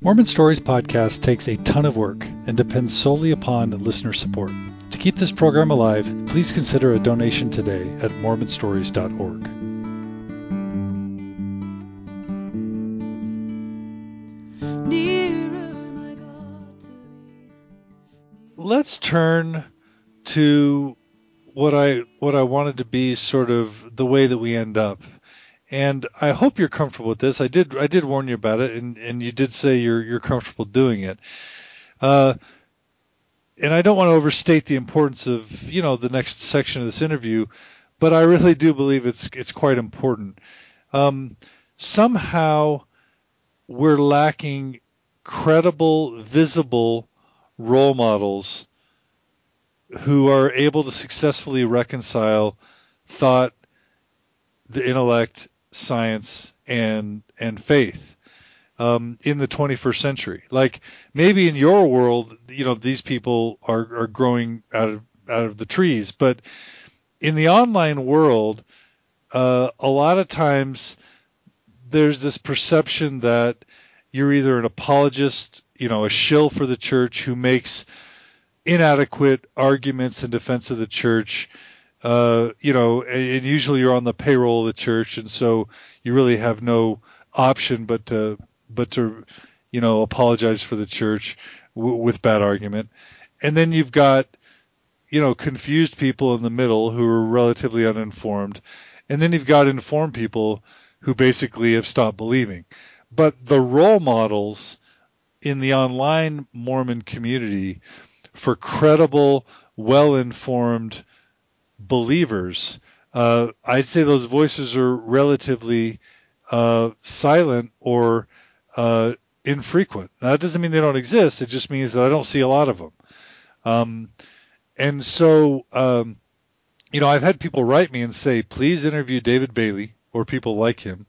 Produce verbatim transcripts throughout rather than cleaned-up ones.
Mormon Stories podcast takes a ton of work and depends solely upon listener support. To keep this program alive, please consider a donation today at mormon stories dot org. Let's turn to what I what I wanted to be sort of the way that we end up. And I hope you're comfortable with this. I did I did warn you about it, and, and you did say you're you're comfortable doing it. Uh, and I don't want to overstate the importance of, you know, the next section of this interview, but I really do believe it's it's quite important. Um, somehow we're lacking credible, visible role models who are able to successfully reconcile thought, the intellect, science, and and faith um, in the twenty-first century. Like maybe in your world, you know, these people are, are growing out of out of the trees, but in the online world, uh, a lot of times there's this perception that you're either an apologist, you know, a shill for the church who makes inadequate arguments in defense of the church. Uh, you know, and usually you're on the payroll of the church, and so you really have no option but to, but to, you know, apologize for the church w- with bad argument. And then you've got, you know, confused people in the middle who are relatively uninformed. And then you've got informed people who basically have stopped believing. But the role models in the online Mormon community for credible, well-informed believers, uh, I'd say those voices are relatively uh, silent or uh, infrequent. Now, that doesn't mean they don't exist. It just means that I don't see a lot of them. Um, and so, um, you know, I've had people write me and say, please interview David Bailey or people like him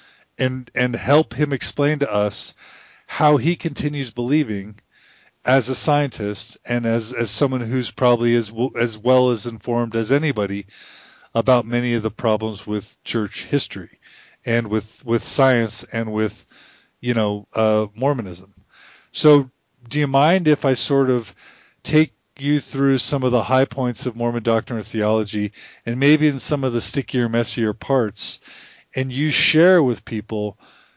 and, and help him explain to us how he continues believing as a scientist and as, as someone who's probably as, as well as informed as anybody about many of the problems with church history and with, with science and with, you know, uh, Mormonism. So do you mind if I sort of take you through some of the high points of Mormon doctrine or theology and maybe in some of the stickier, messier parts, and you share with people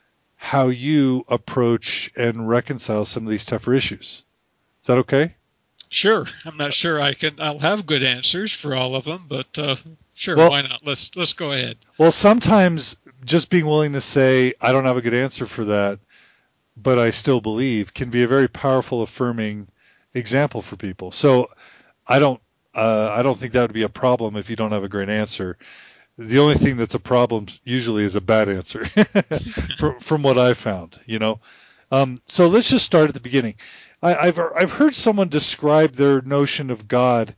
how you approach and reconcile some of these tougher issues? Is that okay? Sure. I'm not sure I can. I'll have good answers for all of them, but uh, sure, Well, why not? Let's let's go ahead. Well, sometimes just being willing to say I don't have a good answer for that, but I still believe, can be a very powerful, affirming example for people. So I don't uh, I don't think that would be a problem if you don't have a great answer. The only thing that's a problem usually is a bad answer, from, from what I've found. You know, um, so let's just start at the beginning. I, I've I've heard someone describe their notion of God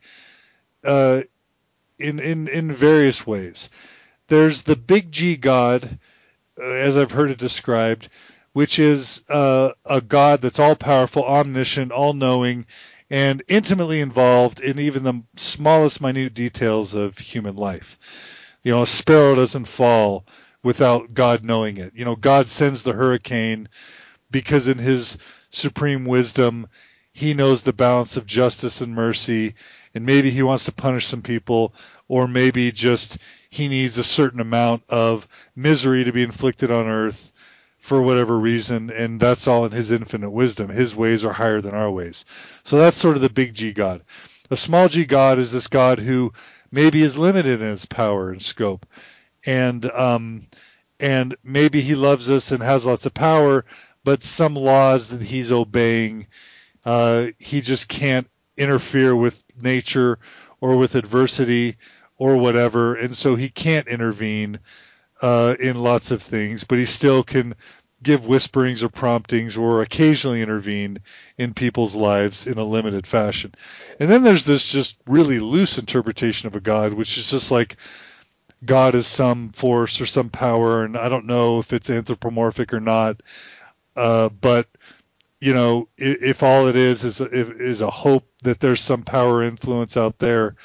uh, in in in various ways. There's the big G God, uh, as I've heard it described, which is uh, a God that's all-powerful, omniscient, all-knowing, and intimately involved in even the smallest minute details of human life. You know, a sparrow doesn't fall without God knowing it. You know, God sends the hurricane because in his supreme wisdom, he knows the balance of justice and mercy, and maybe he wants to punish some people, or maybe just he needs a certain amount of misery to be inflicted on earth for whatever reason, and that's all in his infinite wisdom. His ways are higher than our ways. So that's sort of the big G God. A small G God is this God who maybe is limited in his power and scope, and um, and maybe he loves us and has lots of power, but some laws that he's obeying, uh, he just can't interfere with nature or with adversity or whatever, and so he can't intervene uh, in lots of things, but he still can give whisperings or promptings or occasionally intervene in people's lives in a limited fashion. And then there's this just really loose interpretation of a God, which is just like God is some force or some power, and I don't know if it's anthropomorphic or not, uh, but you know, if, if all it is is a, is a hope that there's some power influence out there,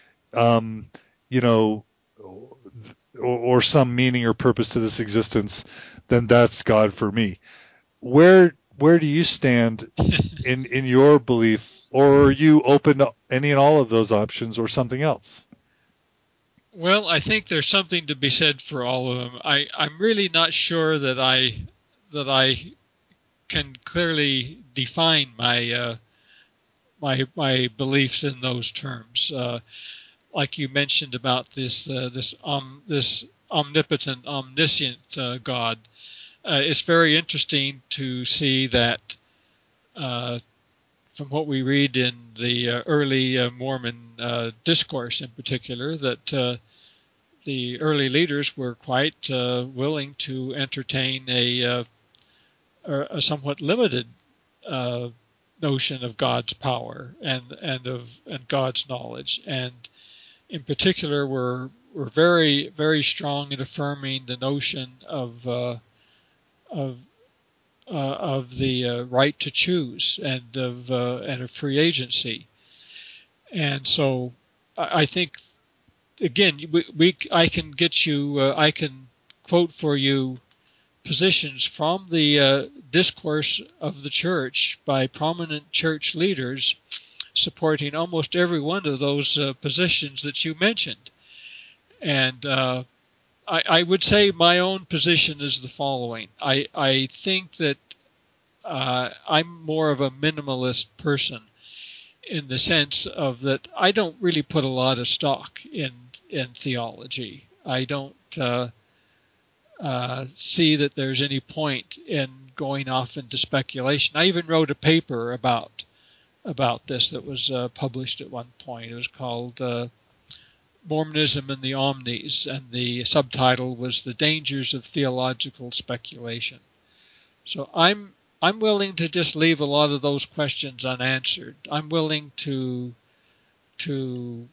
um, you know, or, or some meaning or purpose to this existence, then that's God for me. Where where do you stand in in your belief, or are you open to any and all of those options, or something else? Well, I think there's something to be said for all of them. I, I'm really not sure that I that I can clearly define my uh, my my beliefs in those terms. Uh, like you mentioned about this uh, this um this omnipotent, omniscient uh, God. Uh, it's very interesting to see that uh, from what we read in the uh, early uh, Mormon uh, discourse, in particular, that uh, the early leaders were quite uh, willing to entertain a, uh, a somewhat limited uh, notion of God's power and and of and God's knowledge, and in particular were were very very strong in affirming the notion of uh, of uh, of the uh, right to choose and of uh, and of free agency. And so I, I think again we, we I can get you uh, I can quote for you positions from the uh, discourse of the church by prominent church leaders supporting almost every one of those uh, positions that you mentioned. And uh, I, I would say my own position is the following. I, I think that uh, I'm more of a minimalist person in the sense of that I don't really put a lot of stock in in theology. I don't uh, uh, see that there's any point in going off into speculation. I even wrote a paper about about this that was uh, published at one point. It was called uh, Mormonism and the Omnis, and the subtitle was The Dangers of Theological Speculation. So I'm I'm willing to just leave a lot of those questions unanswered. I'm willing to to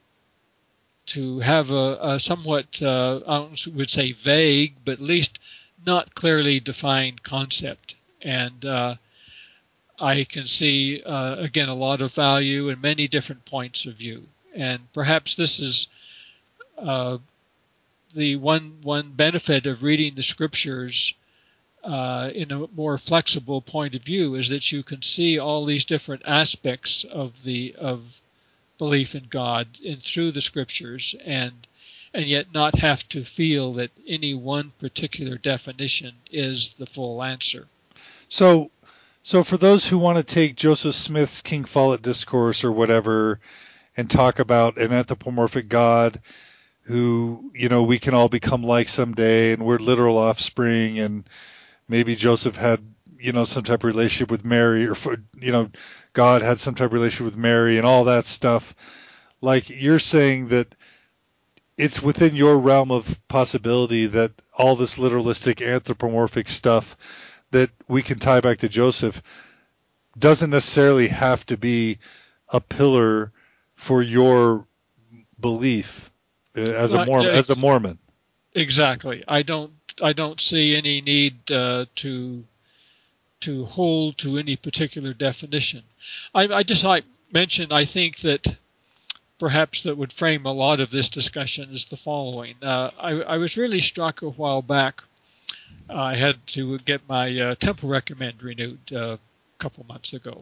to have a, a somewhat uh, I would say vague, but at least not clearly defined concept. And uh, I can see uh, again a lot of value in many different points of view. And perhaps this is uh, the one one benefit of reading the scriptures uh, in a more flexible point of view is that you can see all these different aspects of the of belief in God in through the scriptures, and and yet not have to feel that any one particular definition is the full answer. So, so for those who want to take Joseph Smith's King Follett discourse or whatever and talk about an anthropomorphic God who, you know, we can all become like someday, and we're literal offspring, and maybe Joseph had, you know, some type of relationship with Mary, or, you know, God had some type of relationship with Mary and all that stuff. Like, you're saying that it's within your realm of possibility that all this literalistic anthropomorphic stuff that we can tie back to Joseph doesn't necessarily have to be a pillar for your belief as a Uh, Mormon. As a Mormon. exactly. I don't. I don't see any need uh, to to hold to any particular definition. I, I just like mention. I think that perhaps that would frame a lot of this discussion is the following. Uh, I, I was really struck a while back. Uh, I had to get my uh, Temple Recommend renewed uh, a couple months ago.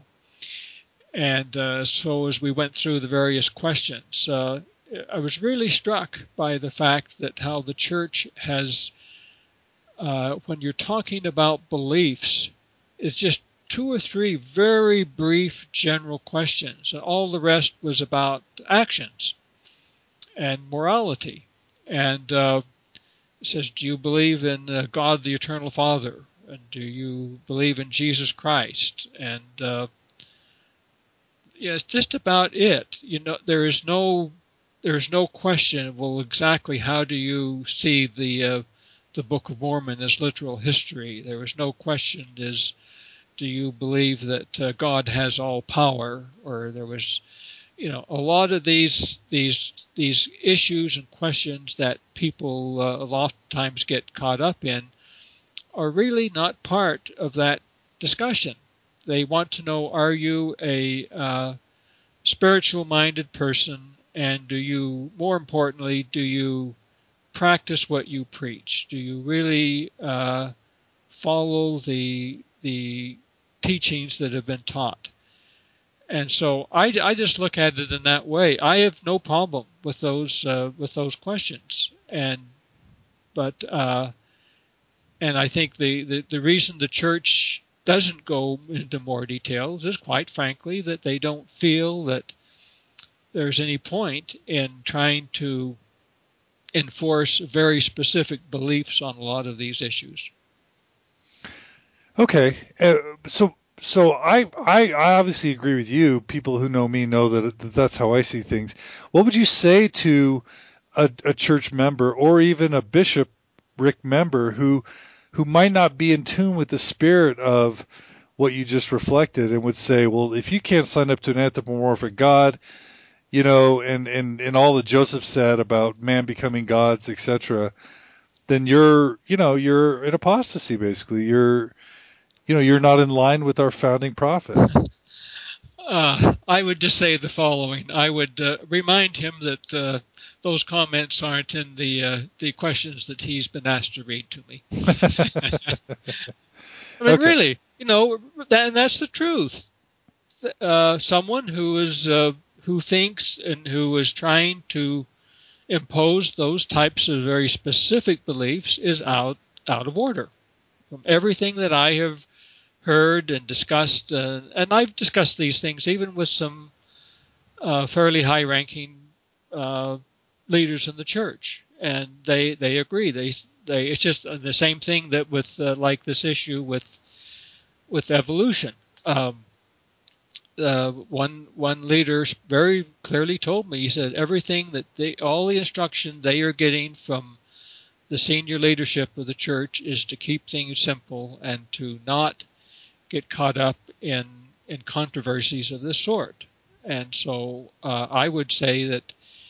And uh, so as we went through the various questions, uh, I was really struck by the fact that how the church has, uh, when you're talking about beliefs, it's just two or three very brief general questions. And all the rest was about actions and morality. And uh, it says, do you believe in uh, God the Eternal Father? And do you believe in Jesus Christ? And uh, yeah, it's just about it. You know, there is no there is no question. Well, exactly how do you see the uh, the Book of Mormon as literal history? There was no question. Is do you believe that uh, God has all power? Or there was, you know, a lot of these these these issues and questions that people uh, a lot of times get caught up in are really not part of that discussion. They want to know: are you a uh, spiritual-minded person, and do you, more importantly, do you practice what you preach? Do you really uh, follow the the teachings that have been taught. And so I, I just look at it in that way. I have no problem with those uh, with those questions, and but uh, and I think the, the, the reason the church doesn't go into more details is, quite frankly, that they don't feel that there's any point in trying to enforce very specific beliefs on a lot of these issues. Okay, uh, so so I, I I obviously agree with you. People who know me know that, that that's how I see things. What would you say to a, a church member or even a bishopric member who who might not be in tune with the spirit of what you just reflected and would say, well, if you can't sign up to an anthropomorphic God, you know, and and and all that Joseph said about man becoming gods, et cetera, then you're you know you're in apostasy basically. You're you know, you're not in line with our founding prophet. Uh, I would just say the following. I would uh, remind him that uh, those comments aren't in the uh, the questions that he's been asked to read to me. I mean, Okay. really, you know, that, and that's the truth. Uh, someone who is uh, who thinks and who is trying to impose those types of very specific beliefs is out out of order. From everything that I have heard and discussed, uh, and I've discussed these things even with some uh, fairly high-ranking uh, leaders in the church, and they they agree. They they it's just the same thing that with uh, like this issue with with evolution. Um, uh, one one leader very clearly told me. He said everything that they all the instruction they are getting from the senior leadership of the church is to keep things simple and to not get caught up in in controversies of this sort. And so uh, I would say that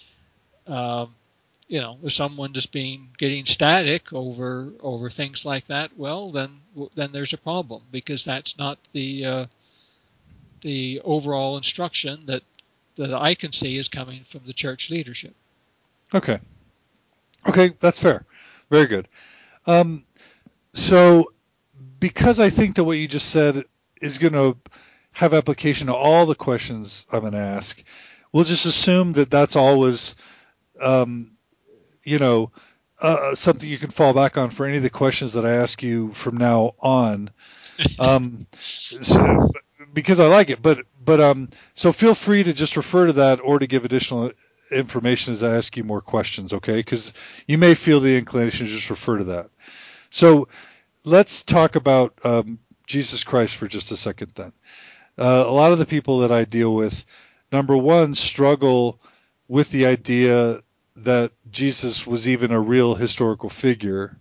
um, you know if someone just being getting static over over things like that, well then then there's a problem, because that's not the uh, the overall instruction that that I can see is coming from the church leadership. Okay. Okay, that's fair. Very good. Um, so, because I think that what you just said is going to have application to all the questions I'm going to ask, we'll just assume that that's always, um, you know, uh, something you can fall back on for any of the questions that I ask you from now on. Um, so, because I like it, but but um, so feel free to just refer to that or to give additional information as I ask you more questions, okay? Because you may feel the inclination to just refer to that. So let's talk about um, Jesus Christ for just a second then. Uh, a lot of the people that I deal with, number one, struggle with the idea that Jesus was even a real historical figure,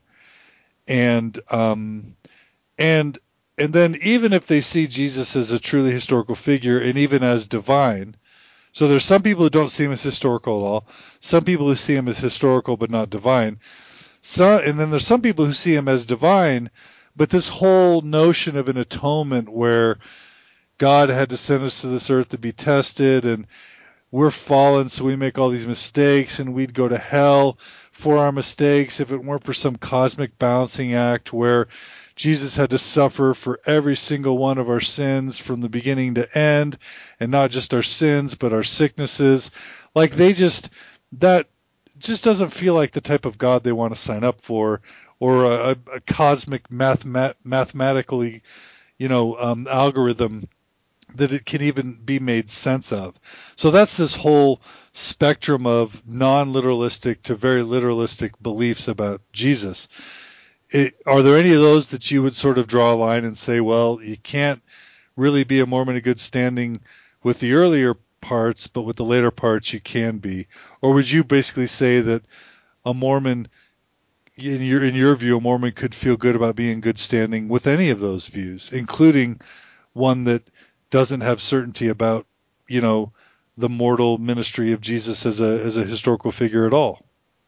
and um, and and then even if they see Jesus as a truly historical figure and even as divine, so there's some people who don't see him as historical at all, some people who see him as historical but not divine. So, and then there's some people who see him as divine, but this whole notion of an atonement where God had to send us to this earth to be tested, and we're fallen, so we make all these mistakes, and we'd go to hell for our mistakes if it weren't for some cosmic balancing act where Jesus had to suffer for every single one of our sins from the beginning to end, and not just our sins, but our sicknesses. Like they just, that just doesn't feel like the type of God they want to sign up for, or a, a cosmic mathemat- mathematically, you know, um, algorithm that it can even be made sense of. So that's this whole spectrum of non-literalistic to very literalistic beliefs about Jesus. It, are there any of those that you would sort of draw a line and say, well, you can't really be a Mormon in good standing with the earlier parts, but with the later parts you can be? Or would you basically say that a Mormon, in your in your view, a Mormon could feel good about being in good standing with any of those views, including one that doesn't have certainty about, you know, the mortal ministry of Jesus as a as a historical figure at all?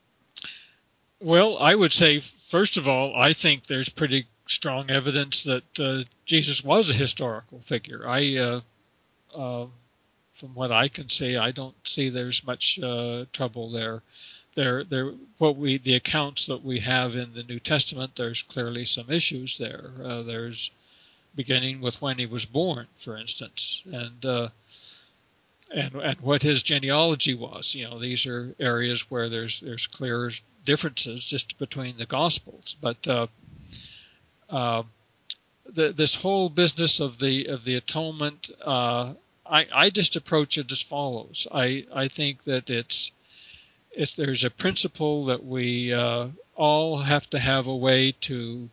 Well, I would say, first of all, I think there's pretty strong evidence that uh, Jesus was a historical figure. I, uh, uh, from what I can see, I don't see there's much uh, trouble there. There, there, what we, the accounts that we have in the New Testament, there's clearly some issues there. Uh, there's beginning with when he was born, for instance, and uh, and and what his genealogy was. You know, these are areas where there's there's clear differences just between the Gospels, but uh, uh, the, this whole business of the of the atonement, uh, I I just approach it as follows. I I think that it's if there's a principle that we uh, all have to have a way to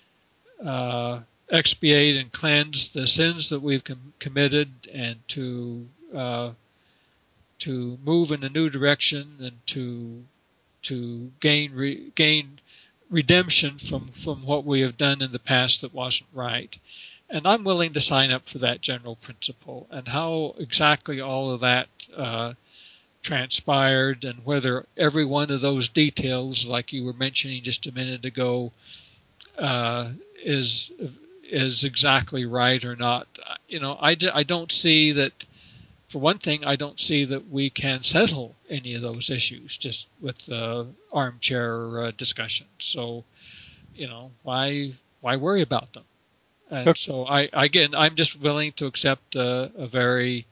uh, expiate and cleanse the sins that we've com- committed, and to uh, to move in a new direction, and to to gain re- gain redemption from, from what we have done in the past that wasn't right. And I'm willing to sign up for that general principle. And how exactly all of that uh, transpired, and whether every one of those details, like you were mentioning just a minute ago, uh, is is exactly right or not. You know, I, I don't see that. For one thing, I don't see that we can settle any of those issues just with uh, armchair uh, discussion. So, you know, why why worry about them? And so, I again, I'm just willing to accept a, a very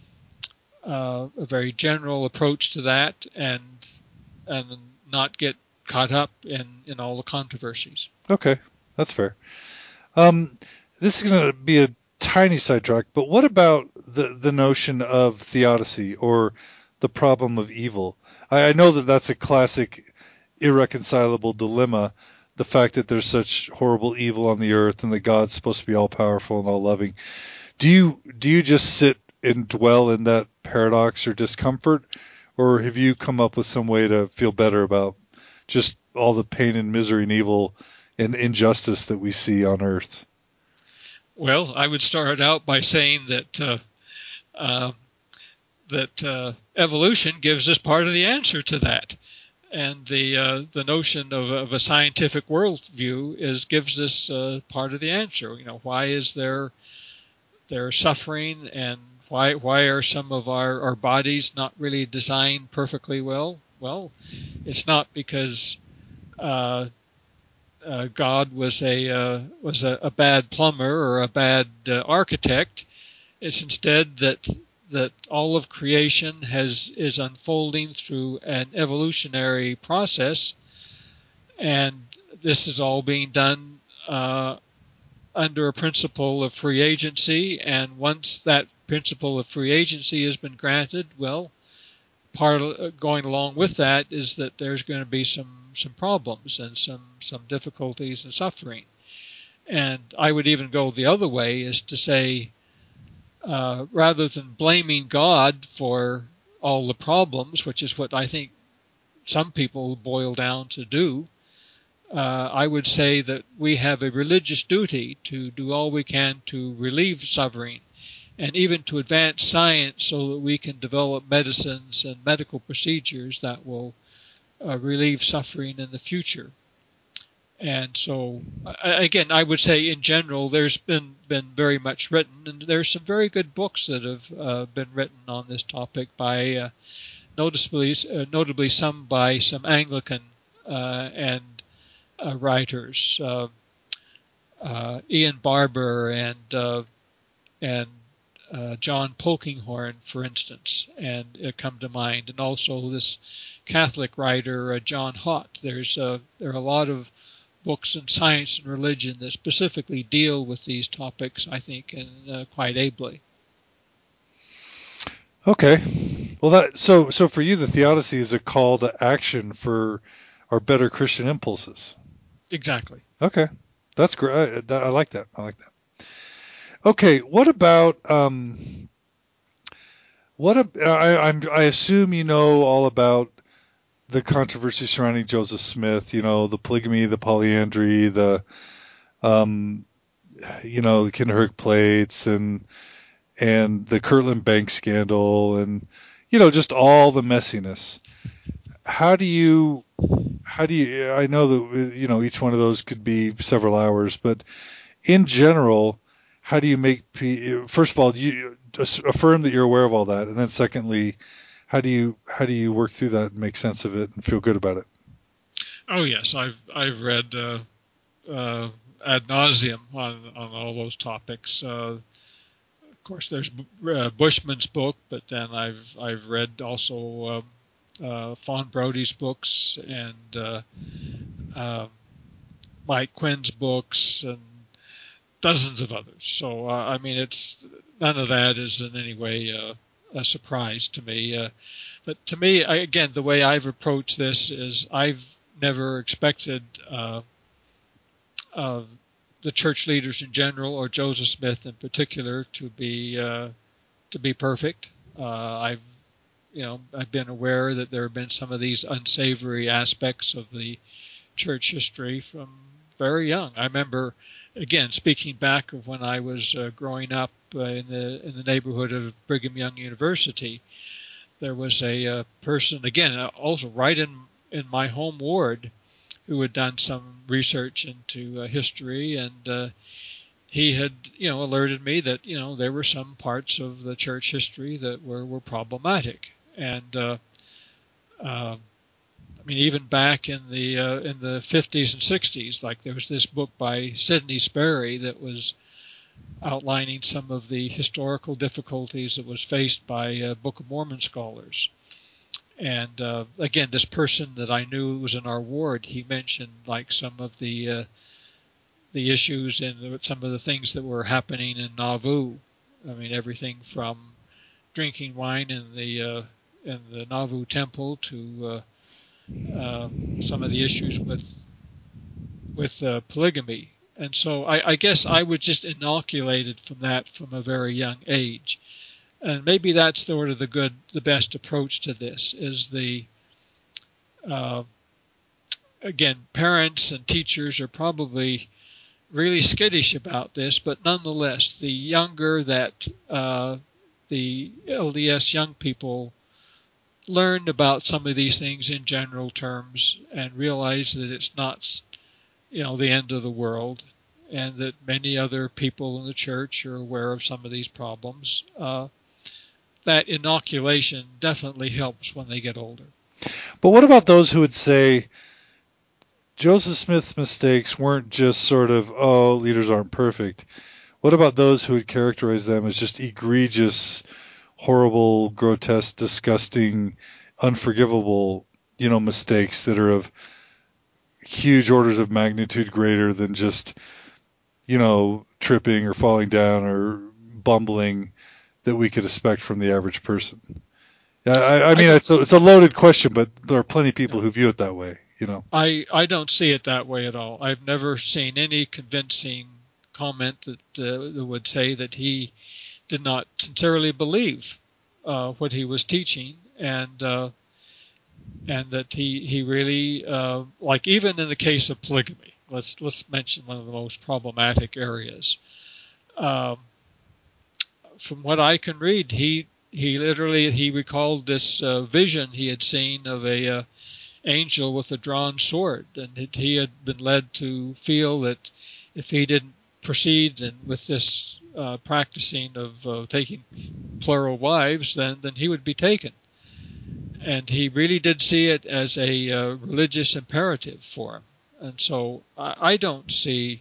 uh, a very general approach to that, and and not get caught up in, in all the controversies. Okay, that's fair. Um, this is going to be a tiny sidetrack, but what about the the notion of theodicy, or the problem of evil? I, I know that that's a classic irreconcilable dilemma, the fact that there's such horrible evil on the earth and that God's supposed to be all powerful and all loving. Do you do you just sit and dwell in that paradox or discomfort, or have you come up with some way to feel better about just all the pain and misery and evil and injustice that we see on earth? Well, I would start out by saying that uh, uh, that uh, evolution gives us part of the answer to that, and the uh, the notion of, of a scientific worldview is gives us uh, part of the answer. You know, why is there there suffering, and why why are some of our, our bodies not really designed perfectly well? Well, it's not because uh, uh, God was a uh, was a, a bad plumber or a bad uh, architect. It's instead that that all of creation has is unfolding through an evolutionary process, and this is all being done uh, under a principle of free agency. And once that principle of free agency has been granted, well, part of, going along with that is that there's going to be some some problems and some some difficulties and suffering. And I would even go the other way, is to say, uh, rather than blaming God for all the problems, which is what I think some people boil down to do, uh, I would say that we have a religious duty to do all we can to relieve suffering, and even to advance science so that we can develop medicines and medical procedures that will uh, relieve suffering in the future. And so, again, I would say in general, there's been, been very much written, and there's some very good books that have uh, been written on this topic by, uh, noticeably, uh, notably some by some Anglican uh, and uh, writers, uh, uh, Ian Barber and uh, and uh, John Polkinghorne, for instance, and uh, come to mind, and also this Catholic writer uh, John Hott. There's uh, there are a lot of books in science and religion that specifically deal with these topics, I think, and uh, quite ably. Okay. Well, that so so for you, the theodicy is a call to action for our better Christian impulses. Exactly. Okay, that's great. I, I like that. I like that. Okay, what about um, what a, I, I'm I assume you know all about the controversy surrounding Joseph Smith. You know, the polygamy, the polyandry, the um, you know, the Kinderhook plates, and and the Kirtland Bank scandal, and you know, just all the messiness. How do you how do you I know that you know each one of those could be several hours, but in general, how do you make first of all, do you affirm that you're aware of all that, and then secondly, how do you how do you work through that and make sense of it and feel good about it? Oh yes, I've I've read uh, uh, ad nauseum on, on all those topics. Uh, of course, there's uh, Bushman's book, but then I've I've read also uh, uh, Fawn Brody's books and uh, uh, Mike Quinn's books and dozens of others. So uh, I mean, it's none of that is in any way uh, a surprise to me. Uh, but to me, I, again, the way I've approached this is I've never expected uh, uh, the church leaders in general, or Joseph Smith in particular, to be uh, to be perfect. Uh, I've you know I've been aware that there have been some of these unsavory aspects of the church history from very young. I remember, again, speaking back of when I was uh, growing up uh, in the in the neighborhood of Brigham Young University, there was a uh, person, again, uh, also right in in my home ward, who had done some research into uh, history, and uh, he had, you know, alerted me that, you know, there were some parts of the church history that were, were problematic. And uh, uh, I mean, even back in the uh, in the fifties and sixties, like there was this book by Sidney Sperry that was outlining some of the historical difficulties that was faced by uh, Book of Mormon scholars. And uh, again, this person that I knew was in our ward, he mentioned like some of the uh, the issues and some of the things that were happening in Nauvoo. I mean, everything from drinking wine in the uh, in the Nauvoo temple to uh, uh, some of the issues with with uh, polygamy. And so I, I guess I was just inoculated from that from a very young age. And maybe that's sort of the good, the best approach to this is the, uh, again, parents and teachers are probably really skittish about this, but nonetheless, the younger that uh, the L D S young people learn about some of these things in general terms and realize that it's not, you know, the end of the world, and that many other people in the church are aware of some of these problems, uh, that inoculation definitely helps when they get older. But what about those who would say Joseph Smith's mistakes weren't just sort of, oh, leaders aren't perfect? What about those who would characterize them as just egregious, horrible, grotesque, disgusting, unforgivable, you know, mistakes that are of huge orders of magnitude greater than just, you know, tripping or falling down or bumbling that we could expect from the average person? Yeah, I, I mean, I it's a, it's a loaded question, but there are plenty of people no, who view it that way, you know. I I don't see it that way at all. I've never seen any convincing comment that, uh, that would say that he did not sincerely believe uh, what he was teaching, and uh, and that he he really uh, like even in the case of polygamy. Let's let's mention one of the most problematic areas. Um, from what I can read, he he literally he recalled this uh, vision he had seen of a uh, angel with a drawn sword, and it, he had been led to feel that if he didn't proceed and with this uh, practicing of uh, taking plural wives, then then he would be taken. And he really did see it as a uh, religious imperative for him. And so I, I don't see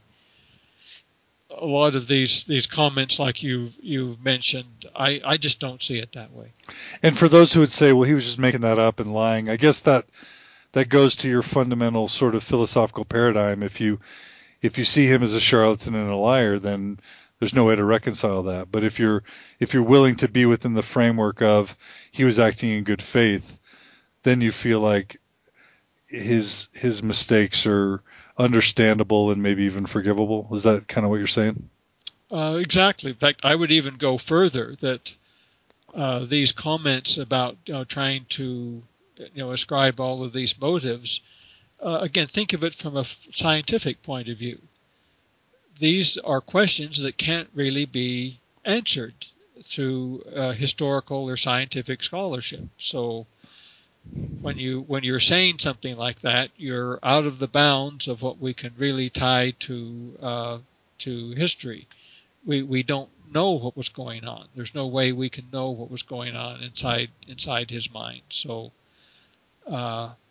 a lot of these these comments like you you mentioned. I, I just don't see it that way. And for those who would say, well, he was just making that up and lying, I guess that that goes to your fundamental sort of philosophical paradigm. If you if you see him as a charlatan and a liar, then there's no way to reconcile that. But if you're if you're willing to be within the framework of he was acting in good faith, then you feel like his his mistakes are understandable and maybe even forgivable. Is that kind of what you're saying? Uh, exactly. In fact, I would even go further that uh, these comments about you know, trying to you know ascribe all of these motives. Uh, again, think of it from a f- scientific point of view. These are questions that can't really be answered through uh, historical or scientific scholarship. So when you when you're saying something like that, you're out of the bounds of what we can really tie to uh, to history. We we don't know what was going on. There's no way we can know what was going on inside inside his mind. So. Uh,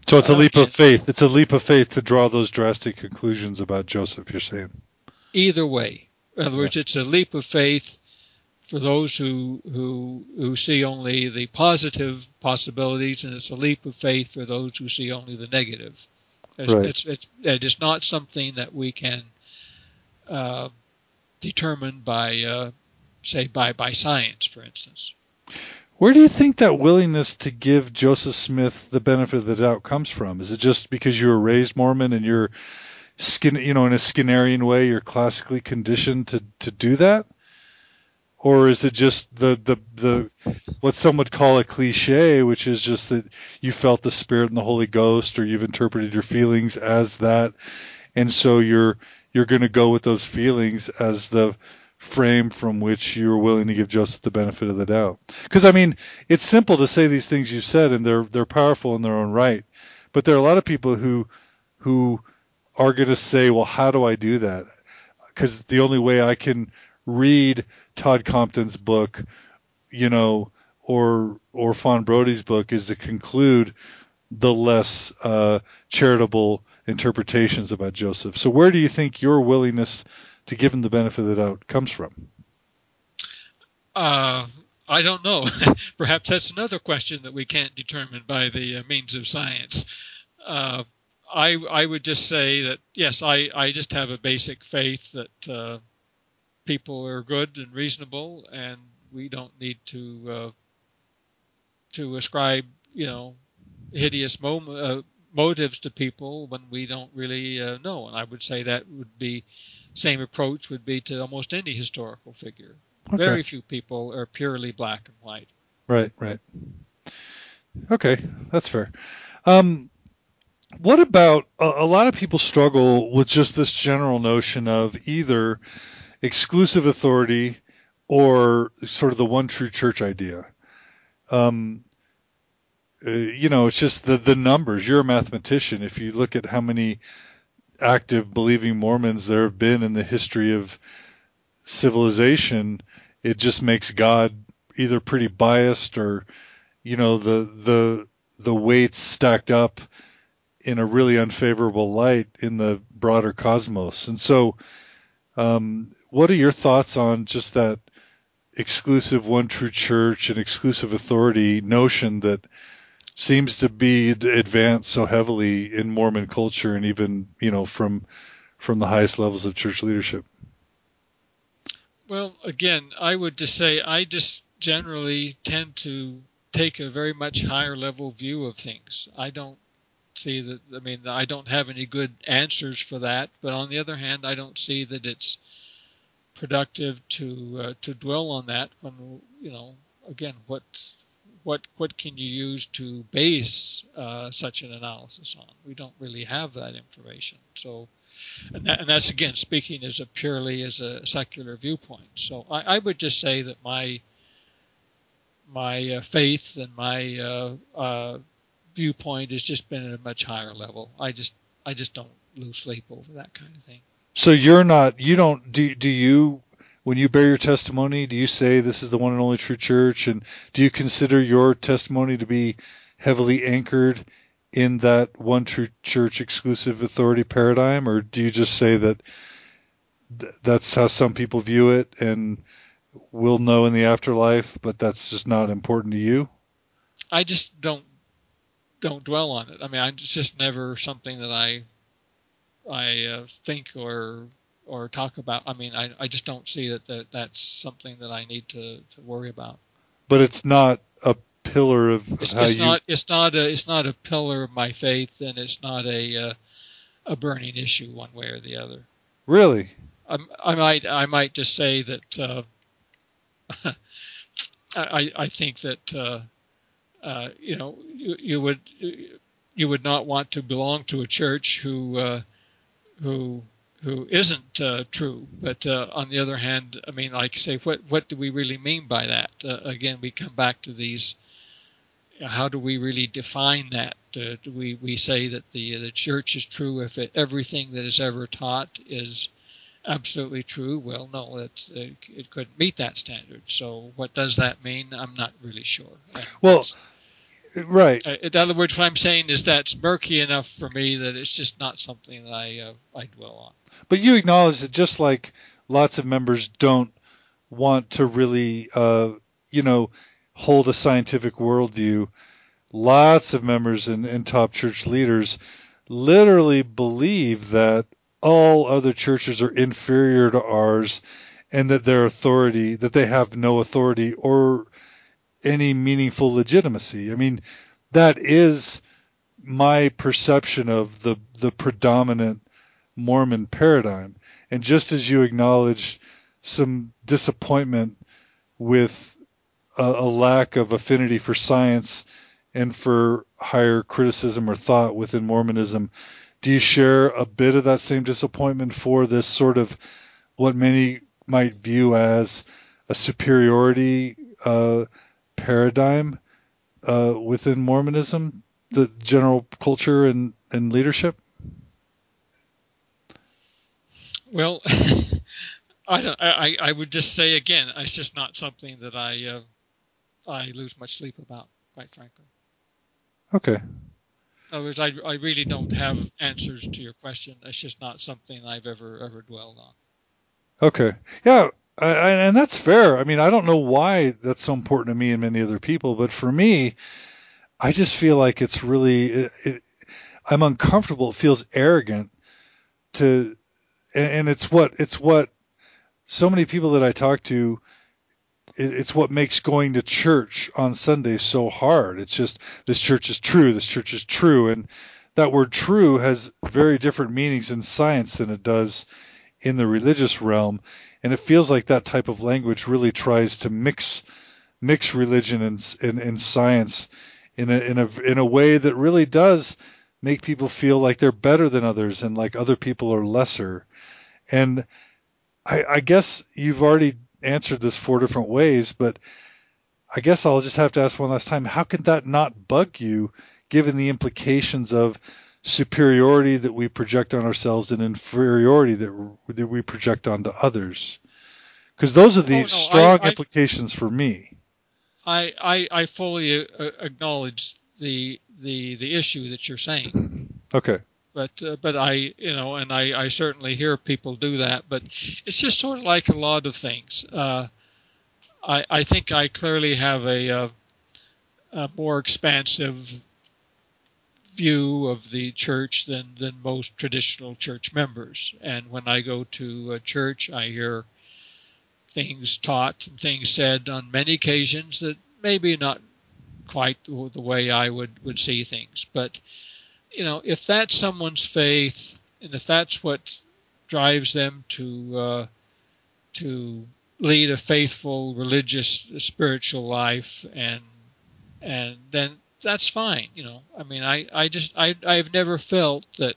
So it's a uh, leap of again, faith. It's a leap of faith to draw those drastic conclusions about Joseph, you're saying. either way. In other Yeah. words, it's a leap of faith for those who who who see only the positive possibilities, and it's a leap of faith for those who see only the negative. It's Right. it's it's, it is not something that we can uh, determine by uh, say by by science, for instance. Where do you think that willingness to give Joseph Smith the benefit of the doubt comes from? Is it just because you were raised Mormon and you're skin, you know, in a Skinnerian way, you're classically conditioned to, to do that? Or is it just the, the, the, what some would call a cliche, which is just that you felt the Spirit and the Holy Ghost, or you've interpreted your feelings as that, and so you're, you're going to go with those feelings as the frame from which you're willing to give Joseph the benefit of the doubt. Because I mean, it's simple to say these things you've said, and they're they're powerful in their own right. But there are a lot of people who who are going to say, well, how do I do that? Because the only way I can read Todd Compton's book, you know, or or Fawn Brody's book is to conclude the less uh, charitable interpretations about Joseph. So where do you think your willingness to give him the benefit of the doubt comes from? Uh, I don't know. Perhaps that's another question that we can't determine by the uh, means of science. Uh, I I would just say that yes, I, I just have a basic faith that uh, people are good and reasonable, and we don't need to uh, to ascribe you know hideous mo- uh, motives to people when we don't really uh, know. And I would say that would be same approach would be to almost any historical figure. Okay. Very few people are purely black and white. Right, right. Okay, that's fair. Um, what about a, a lot of people struggle with just this general notion of either exclusive authority or sort of the one true church idea. Um, uh, you know, it's just the the numbers. You're a mathematician. If you look at how many active believing Mormons there have been in the history of civilization, it just makes God either pretty biased or, you know, the the the weights stacked up in a really unfavorable light in the broader cosmos. And so, um, what are your thoughts on just that exclusive one true church and exclusive authority notion that seems to be advanced so heavily in Mormon culture and even, you know, from from the highest levels of church leadership? Well, again, I would just say I just generally tend to take a very much higher level view of things. I don't see that, I mean, I don't have any good answers for that, but on the other hand, I don't see that it's productive to uh, to dwell on that when, you know, again, what what what can you use to base uh, such an analysis on? We don't really have that information. So, and, that, and that's again speaking as a purely as a secular viewpoint. So I, I would just say that my my uh, faith and my uh, uh, viewpoint has just been at a much higher level. I just I just don't lose sleep over that kind of thing. So you're not, you don't, do, do you, when you bear your testimony, do you say this is the one and only true church? And do you consider your testimony to be heavily anchored in that one true church exclusive authority paradigm? Or do you just say that th- that's how some people view it and we'll know in the afterlife, but that's just not important to you? I just don't don't dwell on it. I mean, I, it's just never something that I I uh, think or or talk about. I mean, I, I just don't see that, that that's something that I need to, to worry about. But it's not a pillar of, of It's how it's you, not it's not a it's not a pillar of my faith, and it's not a uh, a burning issue one way or the other. really? I, I might I might just say that uh, I I think that uh, uh, you know you, you would you would not want to belong to a church who uh, who who isn't uh, true. But uh, on the other hand, I mean, like say, what what do we really mean by that? Uh, again, we come back to these. How do we really define that? Uh, do we we say that the the church is true if it, everything that is ever taught is absolutely true? Well, no, it, it couldn't meet that standard. So what does that mean? I'm not really sure. And Well, that's Right. Uh, in other words, what I'm saying is that's murky enough for me that it's just not something that I uh, I dwell on. But you acknowledge that just like lots of members don't want to really, uh, you know, hold a scientific worldview, lots of members and, and top church leaders literally believe that all other churches are inferior to ours and that their authority, that they have no authority or any meaningful legitimacy. I mean, that is my perception of the, the predominant Mormon paradigm. And just as you acknowledged some disappointment with a, a lack of affinity for science and for higher criticism or thought within Mormonism, do you share a bit of that same disappointment for this sort of what many might view as a superiority uh, paradigm uh, within Mormonism, the general culture and, and leadership? Well, I don't. I, I would just say again, it's just not something that I uh, I lose much sleep about, quite frankly. Okay. In other words, I, I really don't have answers to your question. It's just not something I've ever ever dwelled on. Okay. Yeah. I, I, and that's fair. I mean, I don't know why that's so important to me and many other people, but for me, I just feel like it's really, it, it, I'm uncomfortable. It feels arrogant to, and, and it's what, it's what so many people that I talk to, it, it's what makes going to church on Sundays so hard. It's just, this church is true. This church is true. And that word true has very different meanings in science than it does in the religious realm, and it feels like that type of language really tries to mix mix religion and and, and science in a in a in a way that really does make people feel like they're better than others and like other people are lesser. And I, I guess you've already answered this four different ways, but I guess I'll just have to ask one last time: how could that not bug you, given the implications of superiority that we project on ourselves and inferiority that that we project onto others? Because those are the Oh no, I strong I implications for me. I, I, I fully uh, acknowledge the the the issue that you're saying. Okay. But uh, but I you know and I, I certainly hear people do that. But it's just sort of like a lot of things. Uh, I I think I clearly have a, a, a more expansive view of the church than than most traditional church members. And when I go to a church, I hear things taught and things said on many occasions that maybe not quite the way I would, would see things. But, you know, if that's someone's faith and if that's what drives them to uh, to lead a faithful, religious, spiritual life, and and then that's fine. You know, I mean, I, I just I I've never felt that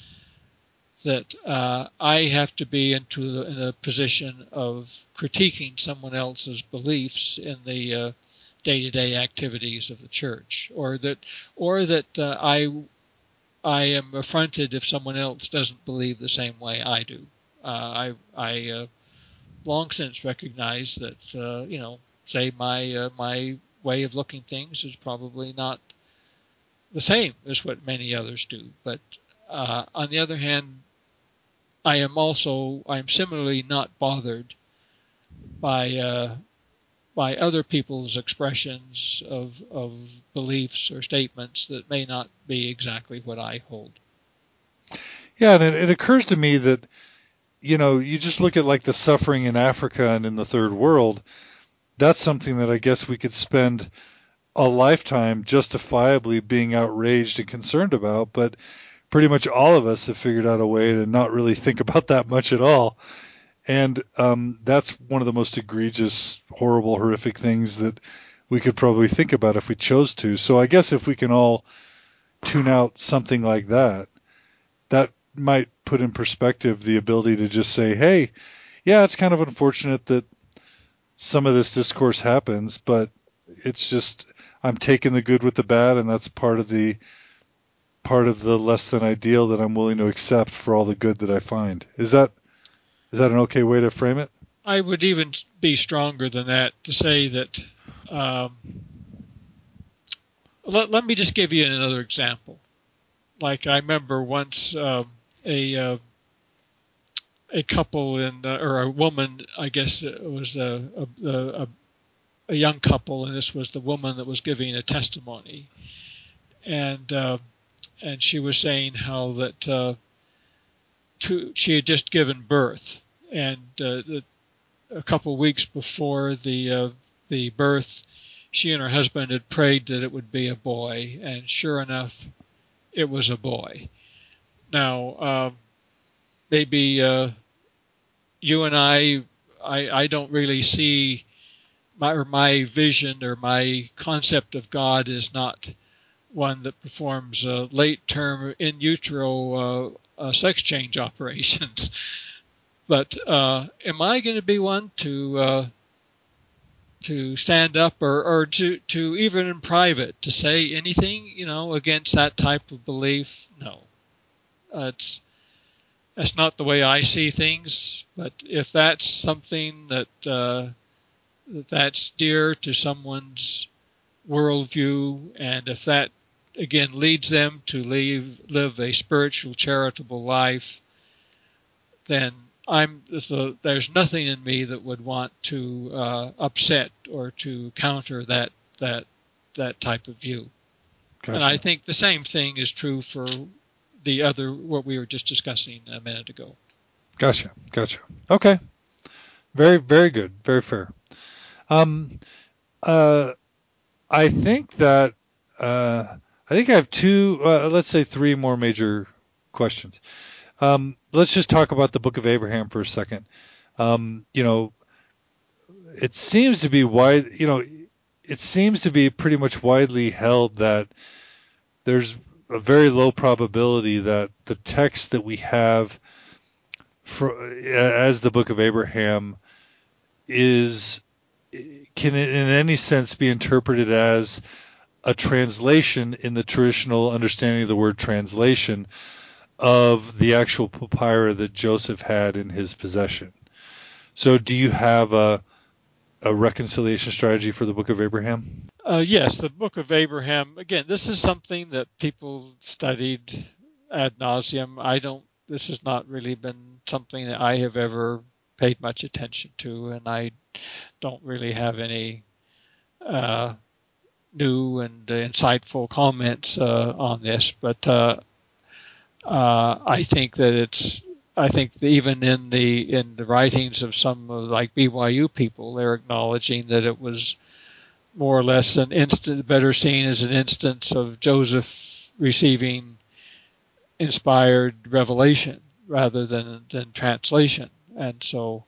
that uh, I have to be into the, in a position of critiquing someone else's beliefs in the uh, day-to-day activities of the church, or that, or that uh, I I am affronted if someone else doesn't believe the same way I do. Uh, I I uh, long since recognized that uh, you know, say my uh, my way of looking things is probably not the same as what many others do, but uh, on the other hand, I am also I am similarly not bothered by uh, by other people's expressions of of beliefs or statements that may not be exactly what I hold. Yeah, and it, it occurs to me that, you know, you just look at like the suffering in Africa and in the third world. That's something that I guess we could spend a lifetime justifiably being outraged and concerned about, but pretty much all of us have figured out a way to not really think about that much at all. And um, that's one of the most egregious, horrible, horrific things that we could probably think about if we chose to. So I guess if we can all tune out something like that, that might put in perspective the ability to just say, hey, yeah, it's kind of unfortunate that some of this discourse happens, but it's just I'm taking the good with the bad, and that's part of the part of the less than ideal that I'm willing to accept for all the good that I find. Is that is that an okay way to frame it? I would even be stronger than that to say that um, let, let me just give you another example. Like I remember once um, a uh, a couple in uh, or a woman, I guess it was a, a, a, a young couple, and this was the woman that was giving a testimony, and uh, and she was saying how that uh, to, she had just given birth, and uh, the, a couple of weeks before the uh, the birth, she and her husband had prayed that it would be a boy, and sure enough, it was a boy. Now, uh, maybe uh, you and I, I, I don't really see my or my vision or my concept of God is not one that performs uh, late-term in utero uh, uh, sex change operations. But uh, am I going to be one to uh, to stand up or, or to, to even in private to say anything, you know, against that type of belief? No, uh, it's that's not the way I see things. But if that's something that uh, that's dear to someone's worldview, and if that again leads them to live live a spiritual, charitable life, then I'm so there's nothing in me that would want to uh, upset or to counter that that that type of view. And I Gotcha. think the same thing is true for the other what we were just discussing a minute ago. Gotcha. Gotcha. Okay. Very, very good. Very fair. Um, uh, I think that uh, I think I have two, uh, let's say three more major questions. Um, let's just talk about the Book of Abraham for a second. Um, you know, it seems to be wide. You know, it seems to be pretty much widely held that there's a very low probability that the text that we have for, as the Book of Abraham is can in any sense be interpreted as a translation in the traditional understanding of the word translation of the actual papyri that Joseph had in his possession. So do you have a, a reconciliation strategy for the Book of Abraham? Uh, yes, the Book of Abraham. Again, this is something that people studied ad nauseum. I don't. This has not really been something that I have ever paid much attention to, and I don't really have any uh, new and insightful comments uh, on this. But uh, uh, I think that it's. I think that even in the in the writings of some of like B Y U people, they're acknowledging that it was more or less an instant, better seen as an instance of Joseph receiving inspired revelation rather than than translation. And so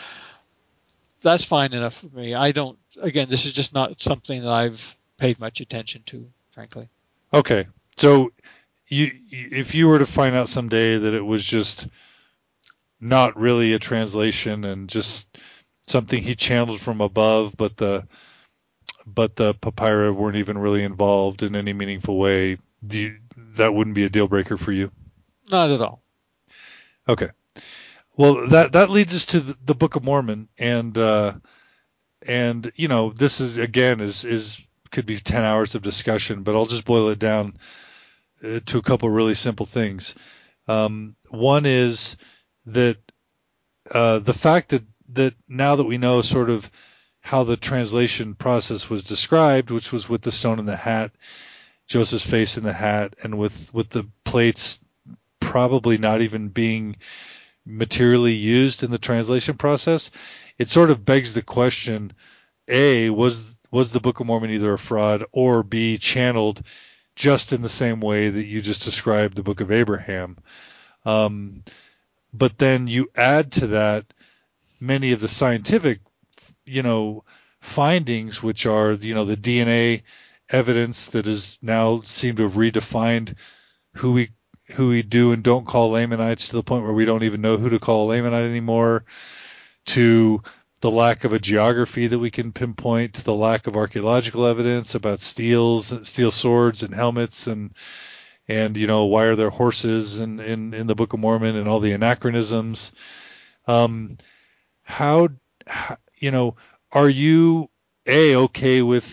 that's fine enough for me. I don't. Again, this is just not something that I've paid much attention to, frankly. Okay. So you, if you were to find out someday that it was just not really a translation and just something he channeled from above, but the but the papyri weren't even really involved in any meaningful way, do you, that wouldn't be a deal breaker for you? Not at all. Okay. Well, that that leads us to the, the Book of Mormon, and uh, and you know this is again is is could be ten hours of discussion, but I'll just boil it down uh, to a couple of really simple things. Um, one is that uh, the fact that that now that we know sort of how the translation process was described, which was with the stone in the hat, Joseph's face in the hat, and with with the plates probably not even being materially used in the translation process, it sort of begs the question: A, was was the Book of Mormon either a fraud, or B, channeled just in the same way that you just described the Book of Abraham? Um, but then you add to that many of the scientific, you know, findings, which are, you know, the D N A evidence that is now seemed to have redefined who we who we do and don't call Lamanites to the point where we don't even know who to call a Lamanite anymore, to the lack of a geography that we can pinpoint, to the lack of archaeological evidence about steels, steel swords and helmets, and and you know why are there horses in in, in the Book of Mormon, and all the anachronisms. Um, how, how you know are you a okay with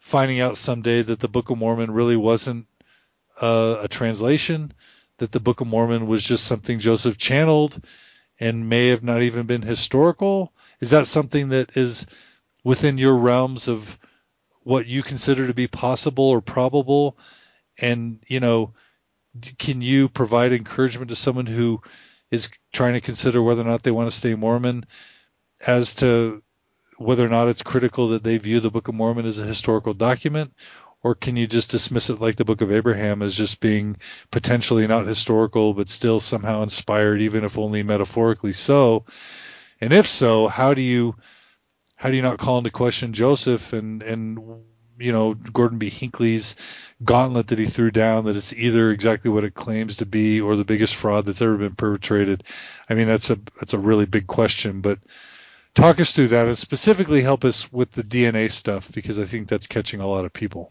finding out someday that the Book of Mormon really wasn't uh, a translation, that the Book of Mormon was just something Joseph channeled and may have not even been historical? Is that something that is within your realms of what you consider to be possible or probable? And, you know, can you provide encouragement to someone who is trying to consider whether or not they want to stay Mormon as to whether or not it's critical that they view the Book of Mormon as a historical document? Or can you just dismiss it like the Book of Abraham as just being potentially not historical, but still somehow inspired, even if only metaphorically so? And if so, how do you how do you not call into question Joseph and and you know Gordon B. Hinckley's gauntlet that he threw down, that it's either exactly what it claims to be or the biggest fraud that's ever been perpetrated? I mean, that's a that's a really big question, but talk us through that and specifically help us with the D N A stuff, because I think that's catching a lot of people.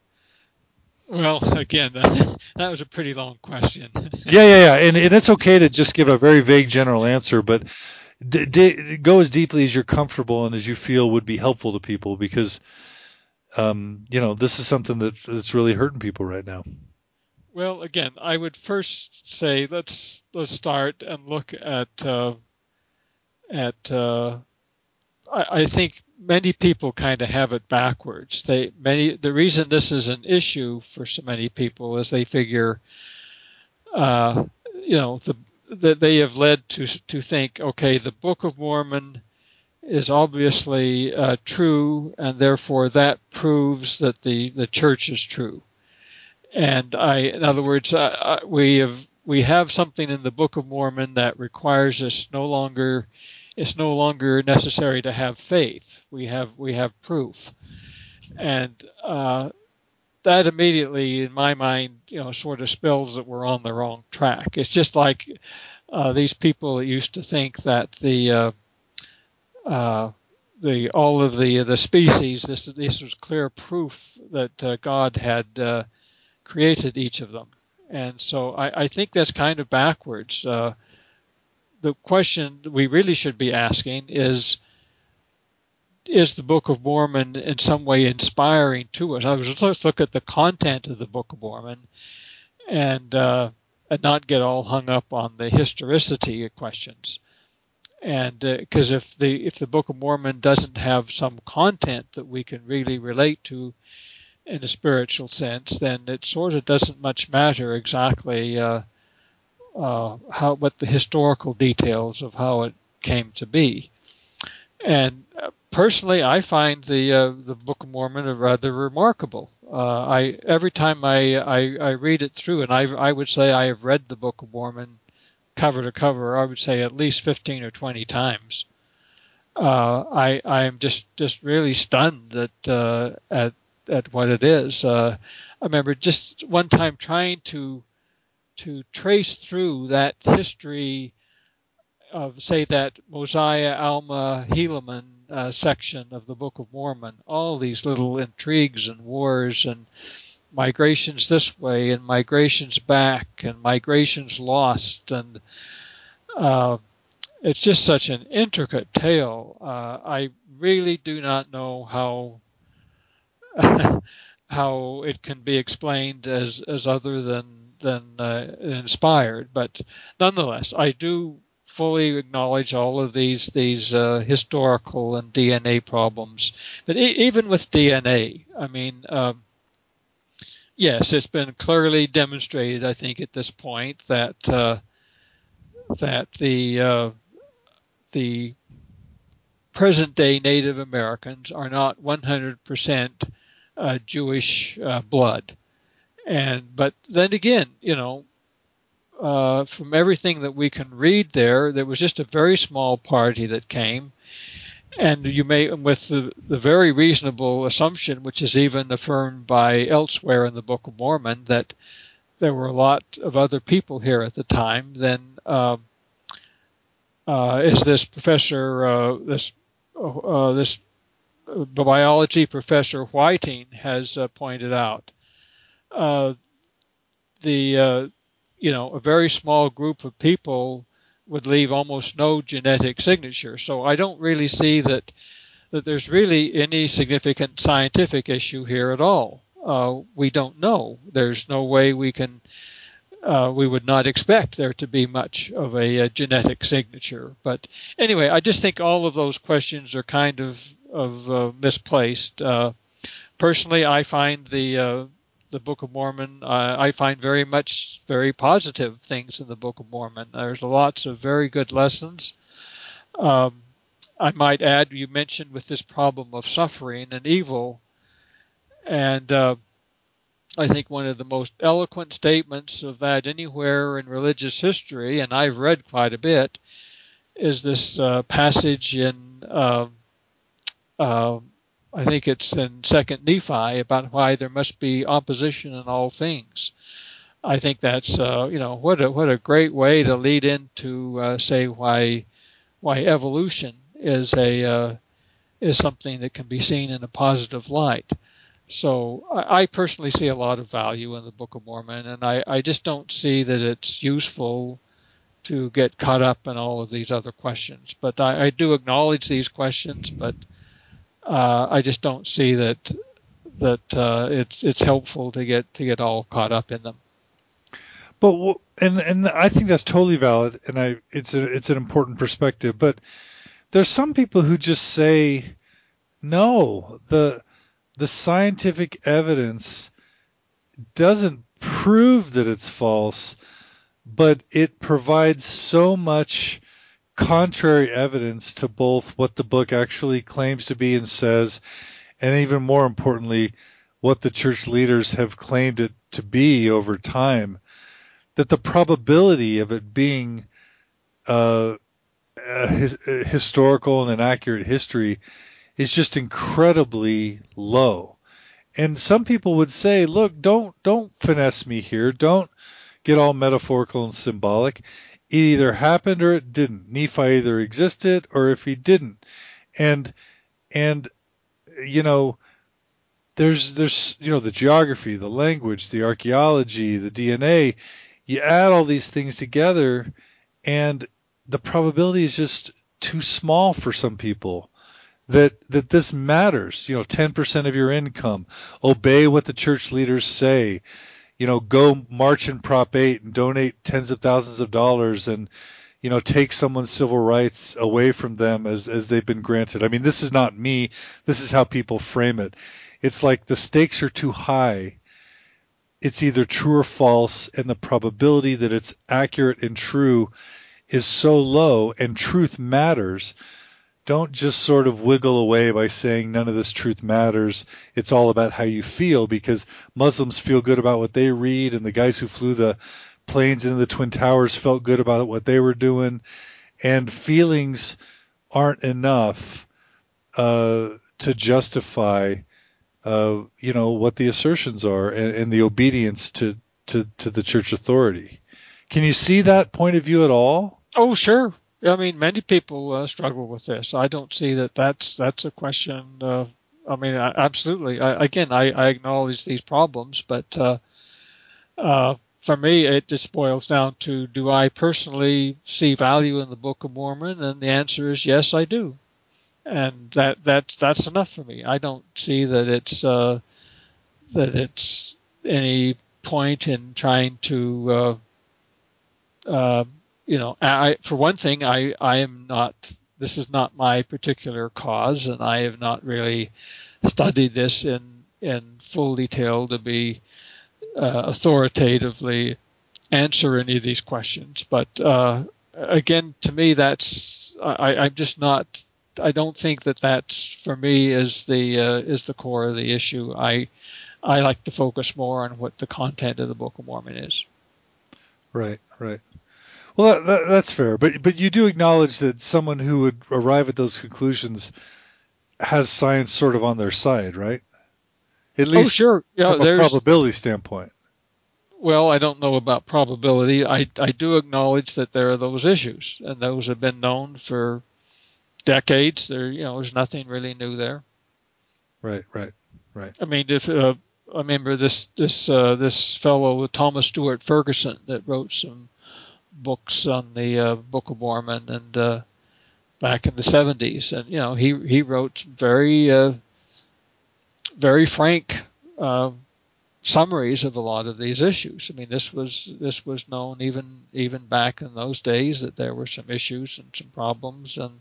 Well, again, that, that was a pretty long question. yeah, yeah, yeah. And, and it's okay to just give a very vague general answer, but d- d- go as deeply as you're comfortable and as you feel would be helpful to people, because, um, you know, this is something that, that's really hurting people right now. Well, again, I would first say let's let's start and look at uh, at. Uh, I, I think many people kind of have it backwards. They many the reason this is an issue for so many people is they figure, uh, you know, the that they have led to to think, okay, the Book of Mormon is obviously uh, true, and therefore that proves that the the church is true. And I, in other words, uh, we have we have something in the Book of Mormon that requires us no longer. It's no longer necessary to have faith. We have we have proof, and uh, that immediately, in my mind, you know, sort of spells that we're on the wrong track. It's just like uh, these people used to think that the uh, uh, the all of the the species, this this was clear proof that uh, God had uh, created each of them, and so I, I think that's kind of backwards. Uh, the question we really should be asking is, is the Book of Mormon in some way inspiring to us? I was, let's look at the content of the Book of Mormon and, uh, and not get all hung up on the historicity questions. And because uh, if the if the Book of Mormon doesn't have some content that we can really relate to in a spiritual sense, then it sort of doesn't much matter exactly uh, uh, how what the historical details of how it came to be. And uh, personally, I find the uh, the Book of Mormon rather remarkable. Uh, I every time I, I I read it through, and I I would say I have read the Book of Mormon cover to cover. I would say at least fifteen or twenty times. Uh, I I am just just really stunned at uh, at at what it is. Uh, I remember just one time trying to to trace through that history of, say, that Mosiah, Alma, Helaman uh, section of the Book of Mormon, all these little intrigues and wars and migrations this way and migrations back and migrations lost, and uh, it's just such an intricate tale. Uh, I really do not know how how it can be explained as as other than than uh, inspired, but nonetheless, I do fully acknowledge all of these these uh, historical and D N A problems. But e- even with D N A, I mean, um, yes, it's been clearly demonstrated, I think, at this point that uh, that the uh, the present day Native Americans are not one hundred percent uh, Jewish uh, blood. And but then again, you know, uh, from everything that we can read there, there was just a very small party that came, and you may, with the, the very reasonable assumption, which is even affirmed by elsewhere in the Book of Mormon, that there were a lot of other people here at the time. Then, uh, uh, is this professor, uh, this uh, this biology professor Whiting has uh, pointed out? Uh, the uh, you know, a very small group of people would leave almost no genetic signature. So I don't really see that that there's really any significant scientific issue here at all. Uh, we don't know. There's no way we can. Uh, we would not expect there to be much of a, a genetic signature. But anyway, I just think all of those questions are kind of of uh, misplaced. Uh, personally, I find the uh, the Book of Mormon. Uh, I find very much very positive things in the Book of Mormon. There's lots of very good lessons. Um, I might add, you mentioned with this problem of suffering and evil, and uh, I think one of the most eloquent statements of that anywhere in religious history, and I've read quite a bit, is this uh, passage in, uh, uh, I think it's in Second Nephi, about why there must be opposition in all things. I think that's, uh, you know, what a what a great way to lead into uh, say why why evolution is a uh, is something that can be seen in a positive light. So I, I personally see a lot of value in the Book of Mormon, and I, I just don't see that it's useful to get caught up in all of these other questions. But I, I do acknowledge these questions, but uh, I just don't see that that uh, it's it's helpful to get to get all caught up in them. But and and I think that's totally valid, and I it's a it's an important perspective. But there's some people who just say no. The the scientific evidence doesn't prove that it's false, but it provides so much contrary evidence to both what the book actually claims to be and says, and even more importantly, what the church leaders have claimed it to be over time, that the probability of it being uh, a, a historical and an accurate history is just incredibly low. And some people would say, look, don't don't finesse me here. Don't get all metaphorical and symbolic. It either happened or it didn't. Nephi either existed or if he didn't. And and you know, there's there's you know the geography, the language, the archaeology, the D N A. You add all these things together, and the probability is just too small for some people that that this matters. You know, ten percent of your income, obey what the church leaders say. You know, go march in Prop eight and donate tens of thousands of dollars and, you know, take someone's civil rights away from them as, as they've been granted. I mean, this is not me. This is how people frame it. It's like the stakes are too high. It's either true or false, and the probability that it's accurate and true is so low, and truth matters. Don't just sort of wiggle away by saying none of this truth matters. It's all about how you feel, because Muslims feel good about what they read, and the guys who flew the planes into the Twin Towers felt good about what they were doing. And feelings aren't enough uh, to justify, uh, you know, what the assertions are and, and the obedience to, to, to the church authority. Can you see that point of view at all? Oh, sure. I mean, many people uh, struggle with this. I don't see that that's that's a question. Uh, I mean, I, absolutely. I, again, I, I acknowledge these problems, but uh, uh, for me, it just boils down to: do I personally see value in the Book of Mormon? And the answer is yes, I do. And that that's that's enough for me. I don't see that it's uh, that it's any point in trying to. Uh, uh, You know, I, for one thing, I, I am not, this is not my particular cause, and I have not really studied this in, in full detail to be uh, authoritatively answer any of these questions. But uh, again, to me, that's, I, I'm just not, I don't think that that's, for me, is the, uh, is the core of the issue. I, I like to focus more on what the content of the Book of Mormon is. Right, right. Well, that, that, that's fair, but but you do acknowledge that someone who would arrive at those conclusions has science sort of on their side, right? At Oh, least sure. Yeah, from a there's, probability standpoint. well, I don't know about probability. I, I do acknowledge that there are those issues, and those have been known for decades. There, you know, there's nothing really new there. Right, right, right. I mean, if uh, I remember this this uh, this fellow Thomas Stewart Ferguson that wrote some books on the uh, Book of Mormon, and uh, back in the seventies, and you know he he wrote very uh, very frank uh, summaries of a lot of these issues. I mean, this was this was known even even back in those days that there were some issues and some problems, and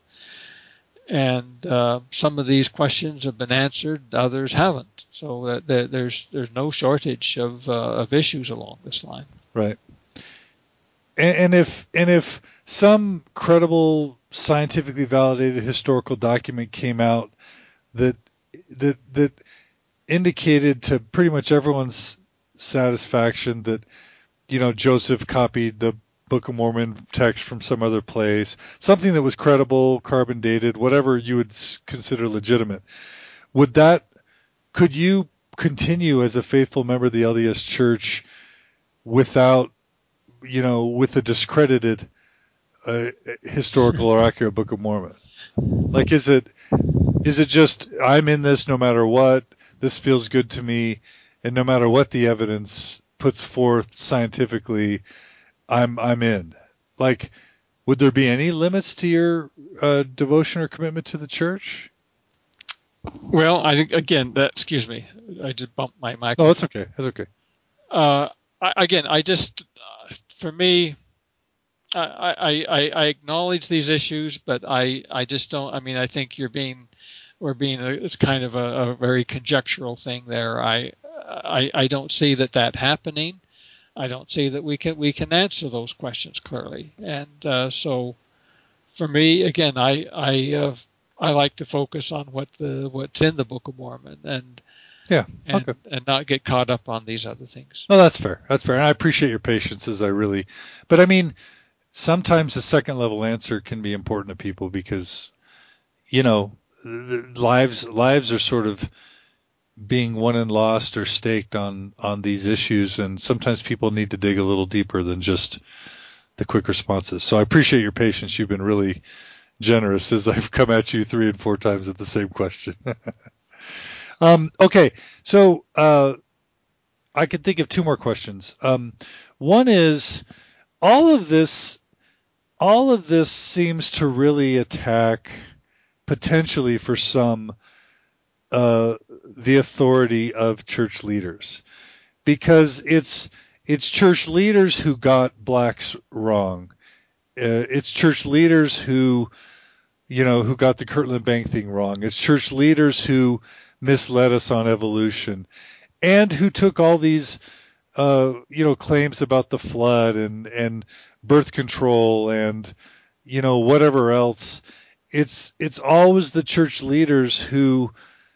and uh, some of these questions have been answered, others haven't. So uh, there, there's there's no shortage of uh, of issues along this line. Right. And, and if and if some credible, scientifically validated historical document came out that that that indicated to pretty much everyone's satisfaction that, you know, Joseph copied the Book of Mormon text from some other place, something that was credible, carbon dated, whatever you would consider legitimate, would that, could you continue as a faithful member of the L D S Church without, you know, with a discredited uh, historical or accurate Book of Mormon? Like, is it, is it just, I'm in this no matter what, this feels good to me, and no matter what the evidence puts forth scientifically, I'm I'm in. Like, would there be any limits to your uh, devotion or commitment to the church? Well, I think again that excuse me, I just bumped my mic. No, it's okay. It's okay. Uh, I, again, I just uh, for me, I, I I I acknowledge these issues, but I I just don't. I mean, I think you're being we're being a, it's kind of a, a very conjectural thing there. I I I don't see that that happening. I don't see that we can we can answer those questions clearly, and uh, so for me, again, I I uh, I like to focus on what the what's in the Book of Mormon, and Yeah, and okay. and not get caught up on these other things. No, that's fair. That's fair, and I appreciate your patience. As I really, but I mean, sometimes the second level answer can be important to people because, you know, lives lives are sort of being won and lost or staked on on these issues, and sometimes people need to dig a little deeper than just the quick responses. So I appreciate your patience. You've been really generous as I've come at you three and four times with the same question. um, okay, so uh, I can think of two more questions. Um, one is all of this. All of this seems to really attack, potentially for some, uh, the authority of church leaders, because it's it's church leaders who got blacks wrong. Uh, it's church leaders who, you know, who got the Kirtland Bank thing wrong. It's church leaders who misled us on evolution and who took all these, uh, you know, claims about the flood and, and birth control and, you know, whatever else. It's, it's always the church leaders who,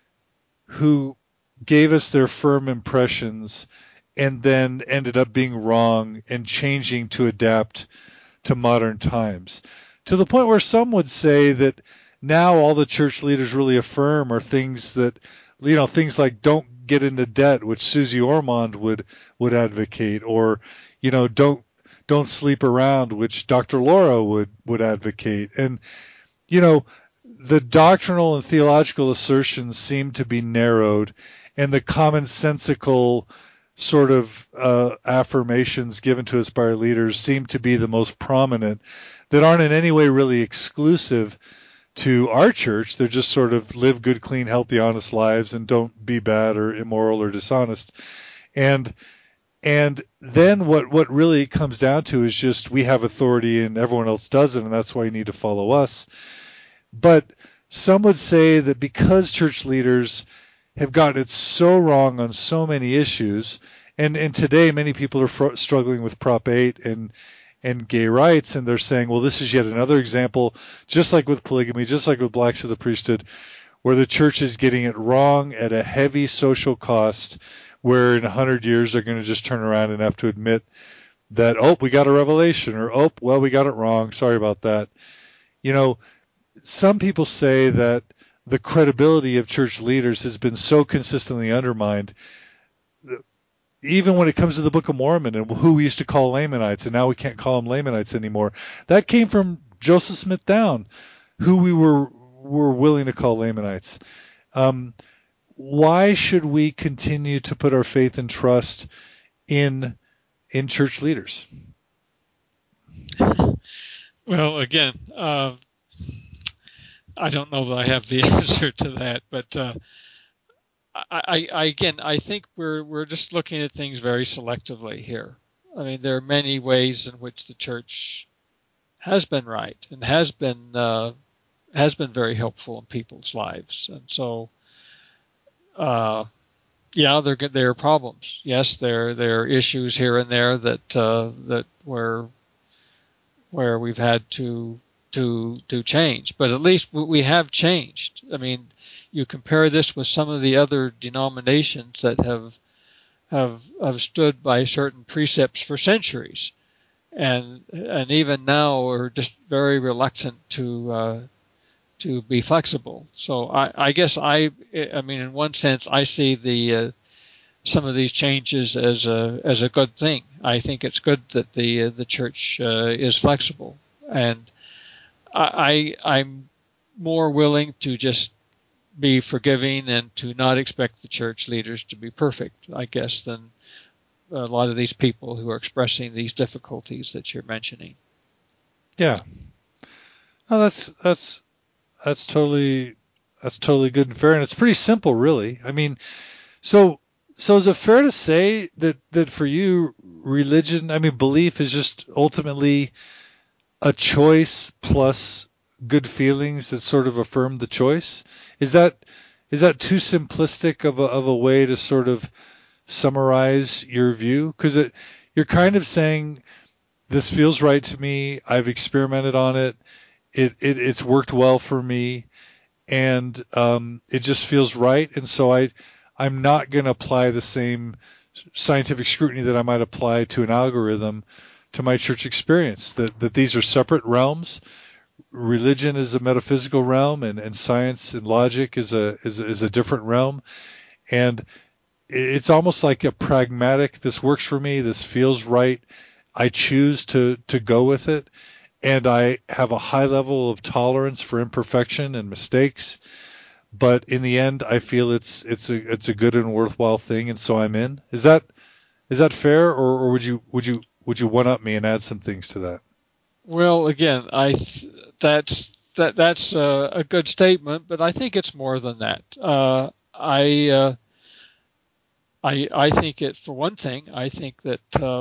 who gave us their firm impressions and then ended up being wrong and changing to adapt to modern times, to the point where some would say that now all the church leaders really affirm are things that, you know, things like don't get into debt, which Susie Ormond would would advocate, or, you know, don't don't sleep around, which Doctor Laura would would advocate. And, you know, the doctrinal and theological assertions seem to be narrowed, and the commonsensical sort of uh, affirmations given to us by our leaders seem to be the most prominent, that aren't in any way really exclusive to our church. They're just sort of live good, clean, healthy, honest lives and don't be bad or immoral or dishonest. And and then what, what really comes down to is just we have authority and everyone else doesn't, and that's why you need to follow us. But some would say that because church leaders have gotten it so wrong on so many issues, and, and today many people are fr- struggling with Prop eight and and gay rights, and they're saying, well, this is yet another example, just like with polygamy, just like with blacks of the priesthood, where the church is getting it wrong at a heavy social cost, where in a hundred years they're going to just turn around and have to admit that, oh, we got a revelation, or, oh, well, we got it wrong, sorry about that. You know, some people say that the credibility of church leaders has been so consistently undermined, even when it comes to the Book of Mormon and who we used to call Lamanites, and now we can't call them Lamanites anymore. That came from Joseph Smith Down, who we were were willing to call Lamanites. Um, why should we continue to put our faith and trust in in church leaders? Well, again, uh, I don't know that I have the answer to that, but uh, I, I, again, I think we're we're just looking at things very selectively here. I mean, there are many ways in which the church has been right and has been uh, has been very helpful in people's lives, and so uh, yeah, there there are problems. Yes, there there are issues here and there that uh, that where where we've had to to to change, but at least we have changed. I mean, you compare this with some of the other denominations that have have have stood by certain precepts for centuries, and and even now are just very reluctant to uh, to be flexible. So I, I guess I I mean in one sense I see the uh, some of these changes as a as a good thing. I think it's good that the uh, the church uh, is flexible, and I, I I'm more willing to just be forgiving and to not expect the church leaders to be perfect, I guess, than a lot of these people who are expressing these difficulties that you're mentioning. Yeah. No, that's that's that's totally that's totally good and fair, and it's pretty simple, really. I mean, so so is it fair to say that that for you, religion, I mean, belief is just ultimately a choice plus good feelings that sort of affirm the choice? Is that is that too simplistic of a of a way to sort of summarize your view? Because it you're kind of saying this feels right to me. I've experimented on it. It, it it's worked well for me, and um, it just feels right. And so I I'm not going to apply the same scientific scrutiny that I might apply to an algorithm to my church experience. That that these are separate realms. Religion is a metaphysical realm, and, and science and logic is a is a, is a different realm. And it's almost like a pragmatic. This works for me. This feels right. I choose to to go with it, and I have a high level of tolerance for imperfection and mistakes. But in the end, I feel it's it's a it's a good and worthwhile thing, and so I'm in. Is that is that fair, or, or would you would you would you one up me and add some things to that? Well, again, I th- that's that that's a, a good statement, but I think it's more than that. Uh, I uh, I I think it for one thing. I think that uh,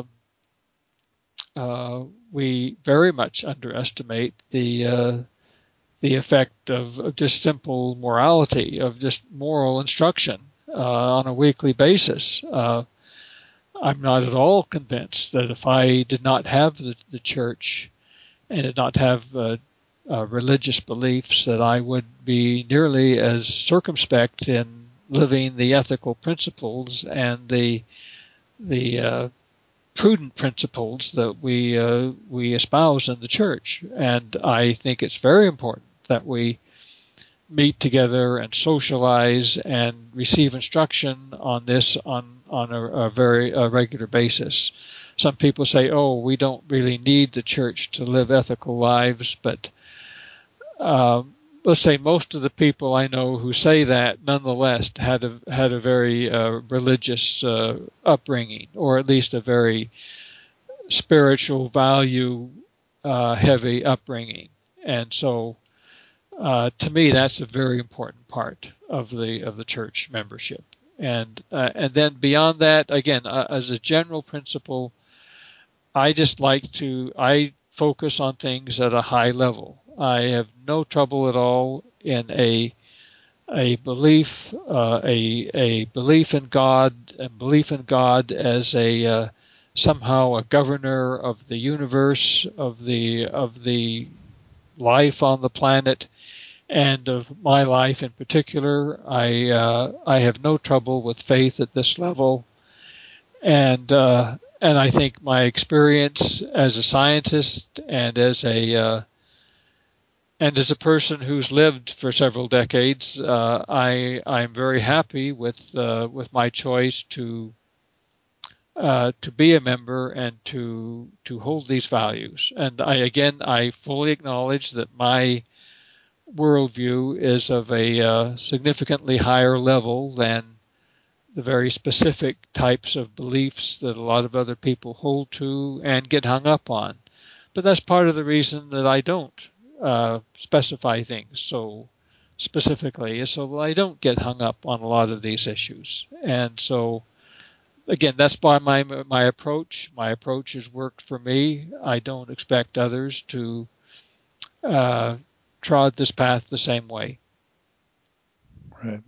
uh, we very much underestimate the uh, the effect of, of just simple morality, of just moral instruction uh, on a weekly basis. Uh, I'm not at all convinced that if I did not have the, the church and did not have uh, uh, religious beliefs, that I would be nearly as circumspect in living the ethical principles and the the uh, prudent principles that we uh, we espouse in the church. And I think it's very important that we meet together and socialize and receive instruction on this on on a, a very a regular basis. Some people say, "Oh, we don't really need the church to live ethical lives," but um, let's say most of the people I know who say that, nonetheless, had a had a very uh, religious uh, upbringing, or at least a very spiritual value uh, heavy upbringing, and so. Uh, to me, that's a very important part of the of the church membership, and uh, and then beyond that, again, uh, as a general principle, I just like to I focus on things at a high level. I have no trouble at all in a a belief uh, a a belief in God and belief in God as a uh, somehow a governor of the universe of the of the life on the planet and of my life in particular. I uh, I have no trouble with faith at this level, and uh, and I think my experience as a scientist and as a uh, and as a person who's lived for several decades, uh, I I'm very happy with uh, with my choice to uh, to be a member and to to hold these values. And I again I fully acknowledge that my worldview is of a uh, significantly higher level than the very specific types of beliefs that a lot of other people hold to and get hung up on. But that's part of the reason that I don't. uh, specify things so specifically, so that I don't get hung up on a lot of these issues. And so, again, that's by my my approach. My approach has worked for me. I don't expect others to uh, trod this path the same way. Right.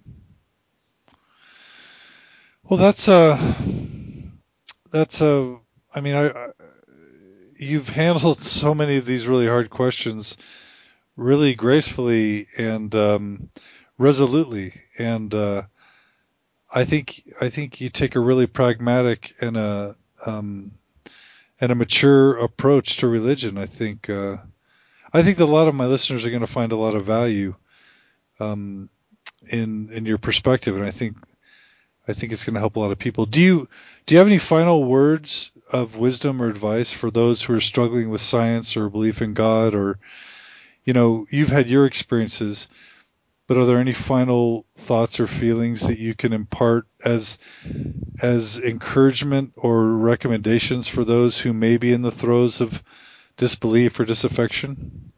Well, that's a that's a. I mean, I, I you've handled so many of these really hard questions really gracefully and um, resolutely, and uh, I think I think you take a really pragmatic and a um, and a mature approach to religion. I think uh, I think that a lot of my listeners are going to find a lot of value um, in in your perspective, and I think I think it's going to help a lot of people. Do you do you have any final words of wisdom or advice for those who are struggling with science or belief in God, or you know, you've had your experiences, but are there any final thoughts or feelings that you can impart as as encouragement or recommendations for those who may be in the throes of disbelief or disaffection?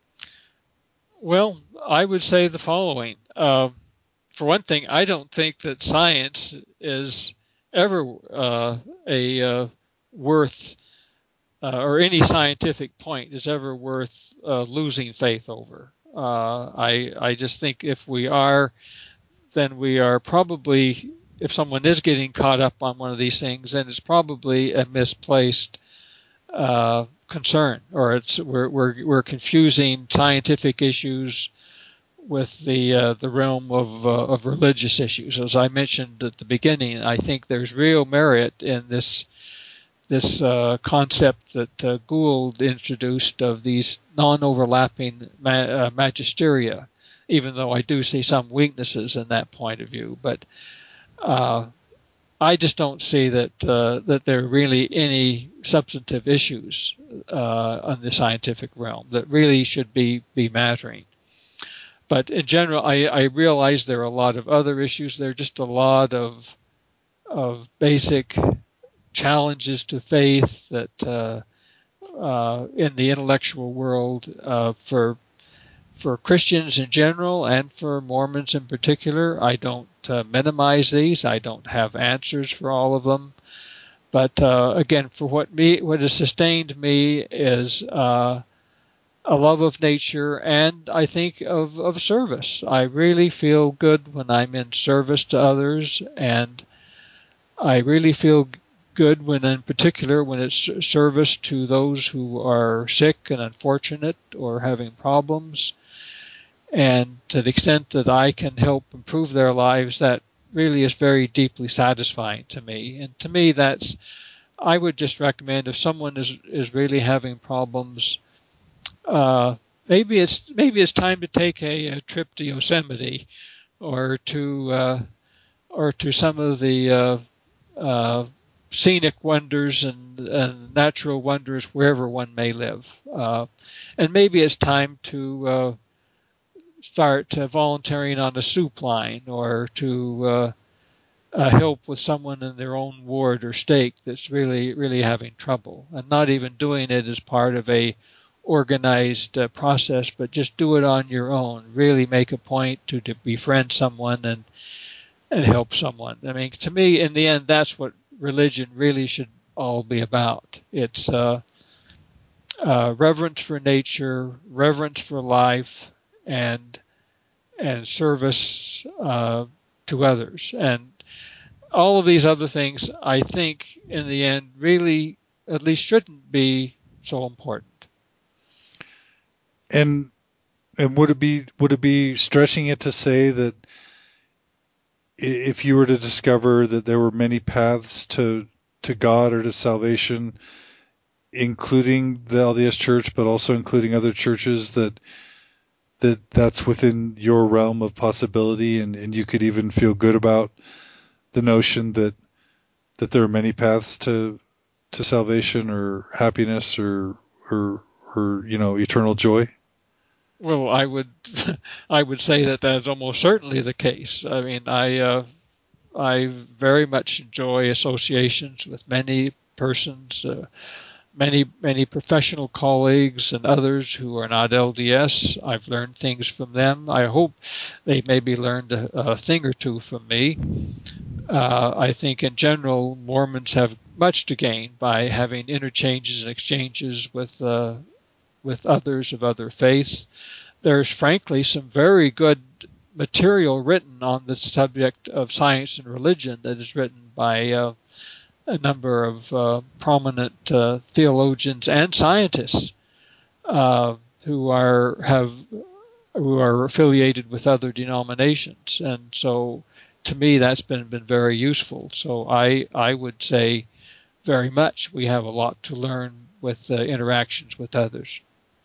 Well, I would say the following. Uh, for one thing, I don't think that science is ever uh, a uh, worth, uh, or any scientific point is ever worth uh, losing faith over. Uh, I I just think if we are, then we are probably, if someone is getting caught up on one of these things, then it's probably a misplaced uh, concern, or it's we're we're we're confusing scientific issues with the uh, the realm of uh, of religious issues. As I mentioned at the beginning, I think there's real merit in this this uh, concept that uh, Gould introduced of these non-overlapping ma- uh, magisteria, even though I do see some weaknesses in that point of view. But uh, I just don't see that uh, that there are really any substantive issues uh, on the scientific realm that really should be, be mattering. But in general, I, I realize there are a lot of other issues. There are just a lot of of basic challenges to faith that uh, uh, in the intellectual world uh, for for Christians in general and for Mormons in particular. I don't uh, minimize these. I don't have answers for all of them. But uh, again, for what me, what has sustained me is uh, a love of nature, and I think of, of service. I really feel good when I'm in service to others, and I really feel good when, in particular, when it's service to those who are sick and unfortunate or having problems. And to the extent that I can help improve their lives, that really is very deeply satisfying to me. And to me, that's, I would just recommend if someone is, is really having problems, uh, maybe it's maybe it's time to take a, a trip to Yosemite, or to uh, or to some of the uh, uh, scenic wonders and, and natural wonders wherever one may live. Uh, and maybe it's time to uh, start uh, volunteering on a soup line, or to uh, uh, help with someone in their own ward or stake that's really, really having trouble, and not even doing it as part of a organized uh, process, but just do it on your own. Really make a point to, to befriend someone and and help someone. I mean, to me, in the end, that's what religion really should all be about. It's uh, uh, reverence for nature, reverence for life, and and service uh, to others. And all of these other things, I think, in the end, really at least shouldn't be so important. And and would it be would it be stretching it to say that if you were to discover that there were many paths to to God or to salvation, including the L D S Church, but also including other churches, that that that's within your realm of possibility, and, and you could even feel good about the notion that that there are many paths to to salvation or happiness or or or you know eternal joy? Well, I would, I would say that that is almost certainly the case. I mean, I, uh, I very much enjoy associations with many persons, uh, many, many professional colleagues and others who are not L D S. I've learned things from them. I hope they maybe learned a, a thing or two from me. Uh, I think in general, Mormons have much to gain by having interchanges and exchanges with uh, with others of other faiths. There's frankly some very good material written on the subject of science and religion that is written by uh, a number of uh, prominent uh, theologians and scientists uh, who are have who are affiliated with other denominations, and so to me that's been been very useful. So I I would say very much we have a lot to learn with uh, interactions with others.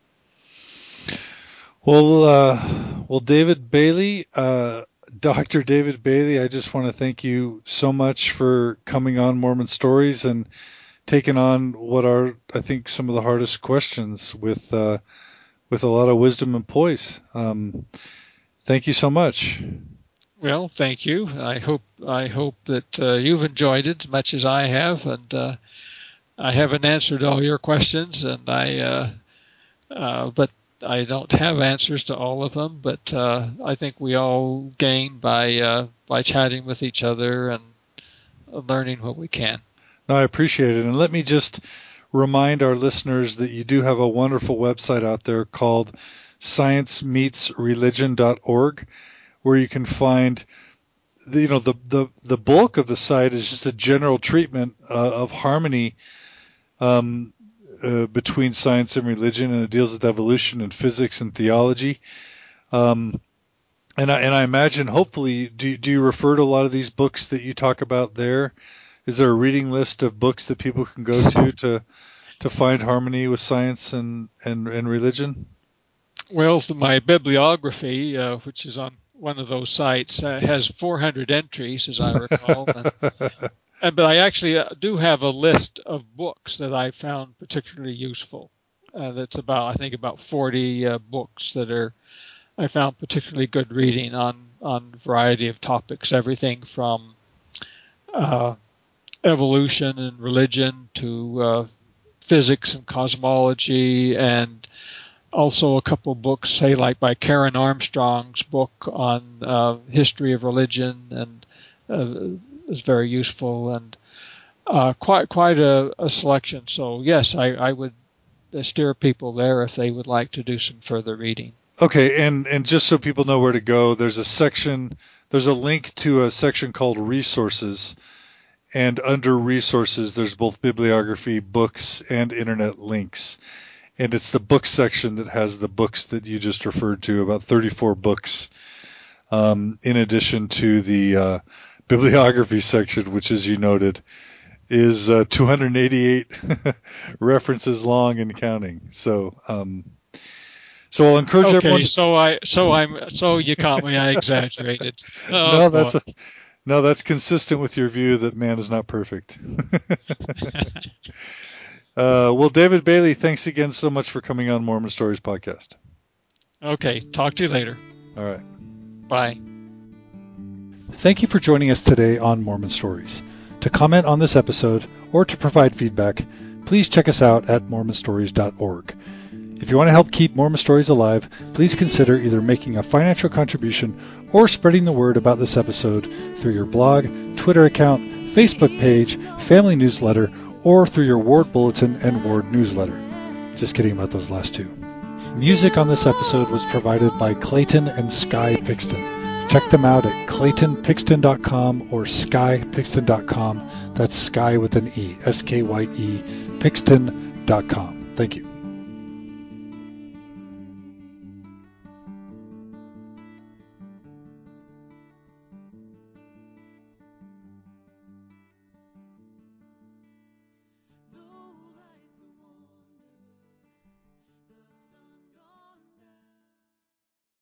Well, uh, well, David Bailey, uh, Doctor David Bailey, I just want to thank you so much for coming on Mormon Stories and taking on what are, I think, some of the hardest questions with uh, with a lot of wisdom and poise. Um, thank you so much. Well, thank you. I hope I hope that uh, you've enjoyed it as much as I have, and uh, I haven't answered all your questions, and I uh, uh, but. I don't have answers to all of them, but uh, I think we all gain by uh, by chatting with each other and learning what we can. No, I appreciate it. And let me just remind our listeners that you do have a wonderful website out there called science meets religion dot org, where you can find the, you know, the, the, the bulk of the site is just a general treatment uh, of harmony um, Uh, between science and religion, and it deals with evolution and physics and theology. Um, and, I, and I imagine, hopefully, do, do you refer to a lot of these books that you talk about there? Is there a reading list of books that people can go to to, to find harmony with science and, and, and religion? Well, my bibliography, uh, which is on one of those sites, uh, has four hundred entries, as I recall. and, And, but I actually do have a list of books that I found particularly useful. Uh, that's about, I think, about forty uh, books that are I found particularly good reading on on a variety of topics, everything from uh, evolution and religion to uh, physics and cosmology, and also a couple books, say, like by Karen Armstrong's book on uh, history of religion, and uh, is very useful, and uh, quite quite a, a selection. So yes, I, I would steer people there if they would like to do some further reading. Okay, and, and just so people know where to go, there's a section, there's a link to a section called Resources, and under Resources there's both bibliography, books, and internet links. And it's the books section that has the books that you just referred to, about thirty-four books, um, in addition to the uh, bibliography section, which, as you noted, is uh, two hundred eighty-eight references long and counting. So, um, so I'll encourage okay, everyone. Okay, so I, so I'm, so you caught me. I exaggerated. Oh, no, boy. that's a, no, that's consistent with your view that man is not perfect. uh, well, David Bailey, thanks again so much for coming on Mormon Stories podcast. Okay, talk to you later. All right. Bye. Thank you for joining us today on Mormon Stories. To comment on this episode or to provide feedback, please check us out at mormon stories dot org. If you want to help keep Mormon Stories alive, please consider either making a financial contribution or spreading the word about this episode through your blog, Twitter account, Facebook page, family newsletter, or through your ward bulletin and ward newsletter. Just kidding about those last two. Music on this episode was provided by Clayton and Sky Pixton. Check them out at clayton pixton dot com or sky pixton dot com. That's Sky with an E, S K Y E, pixton dot com. Thank you.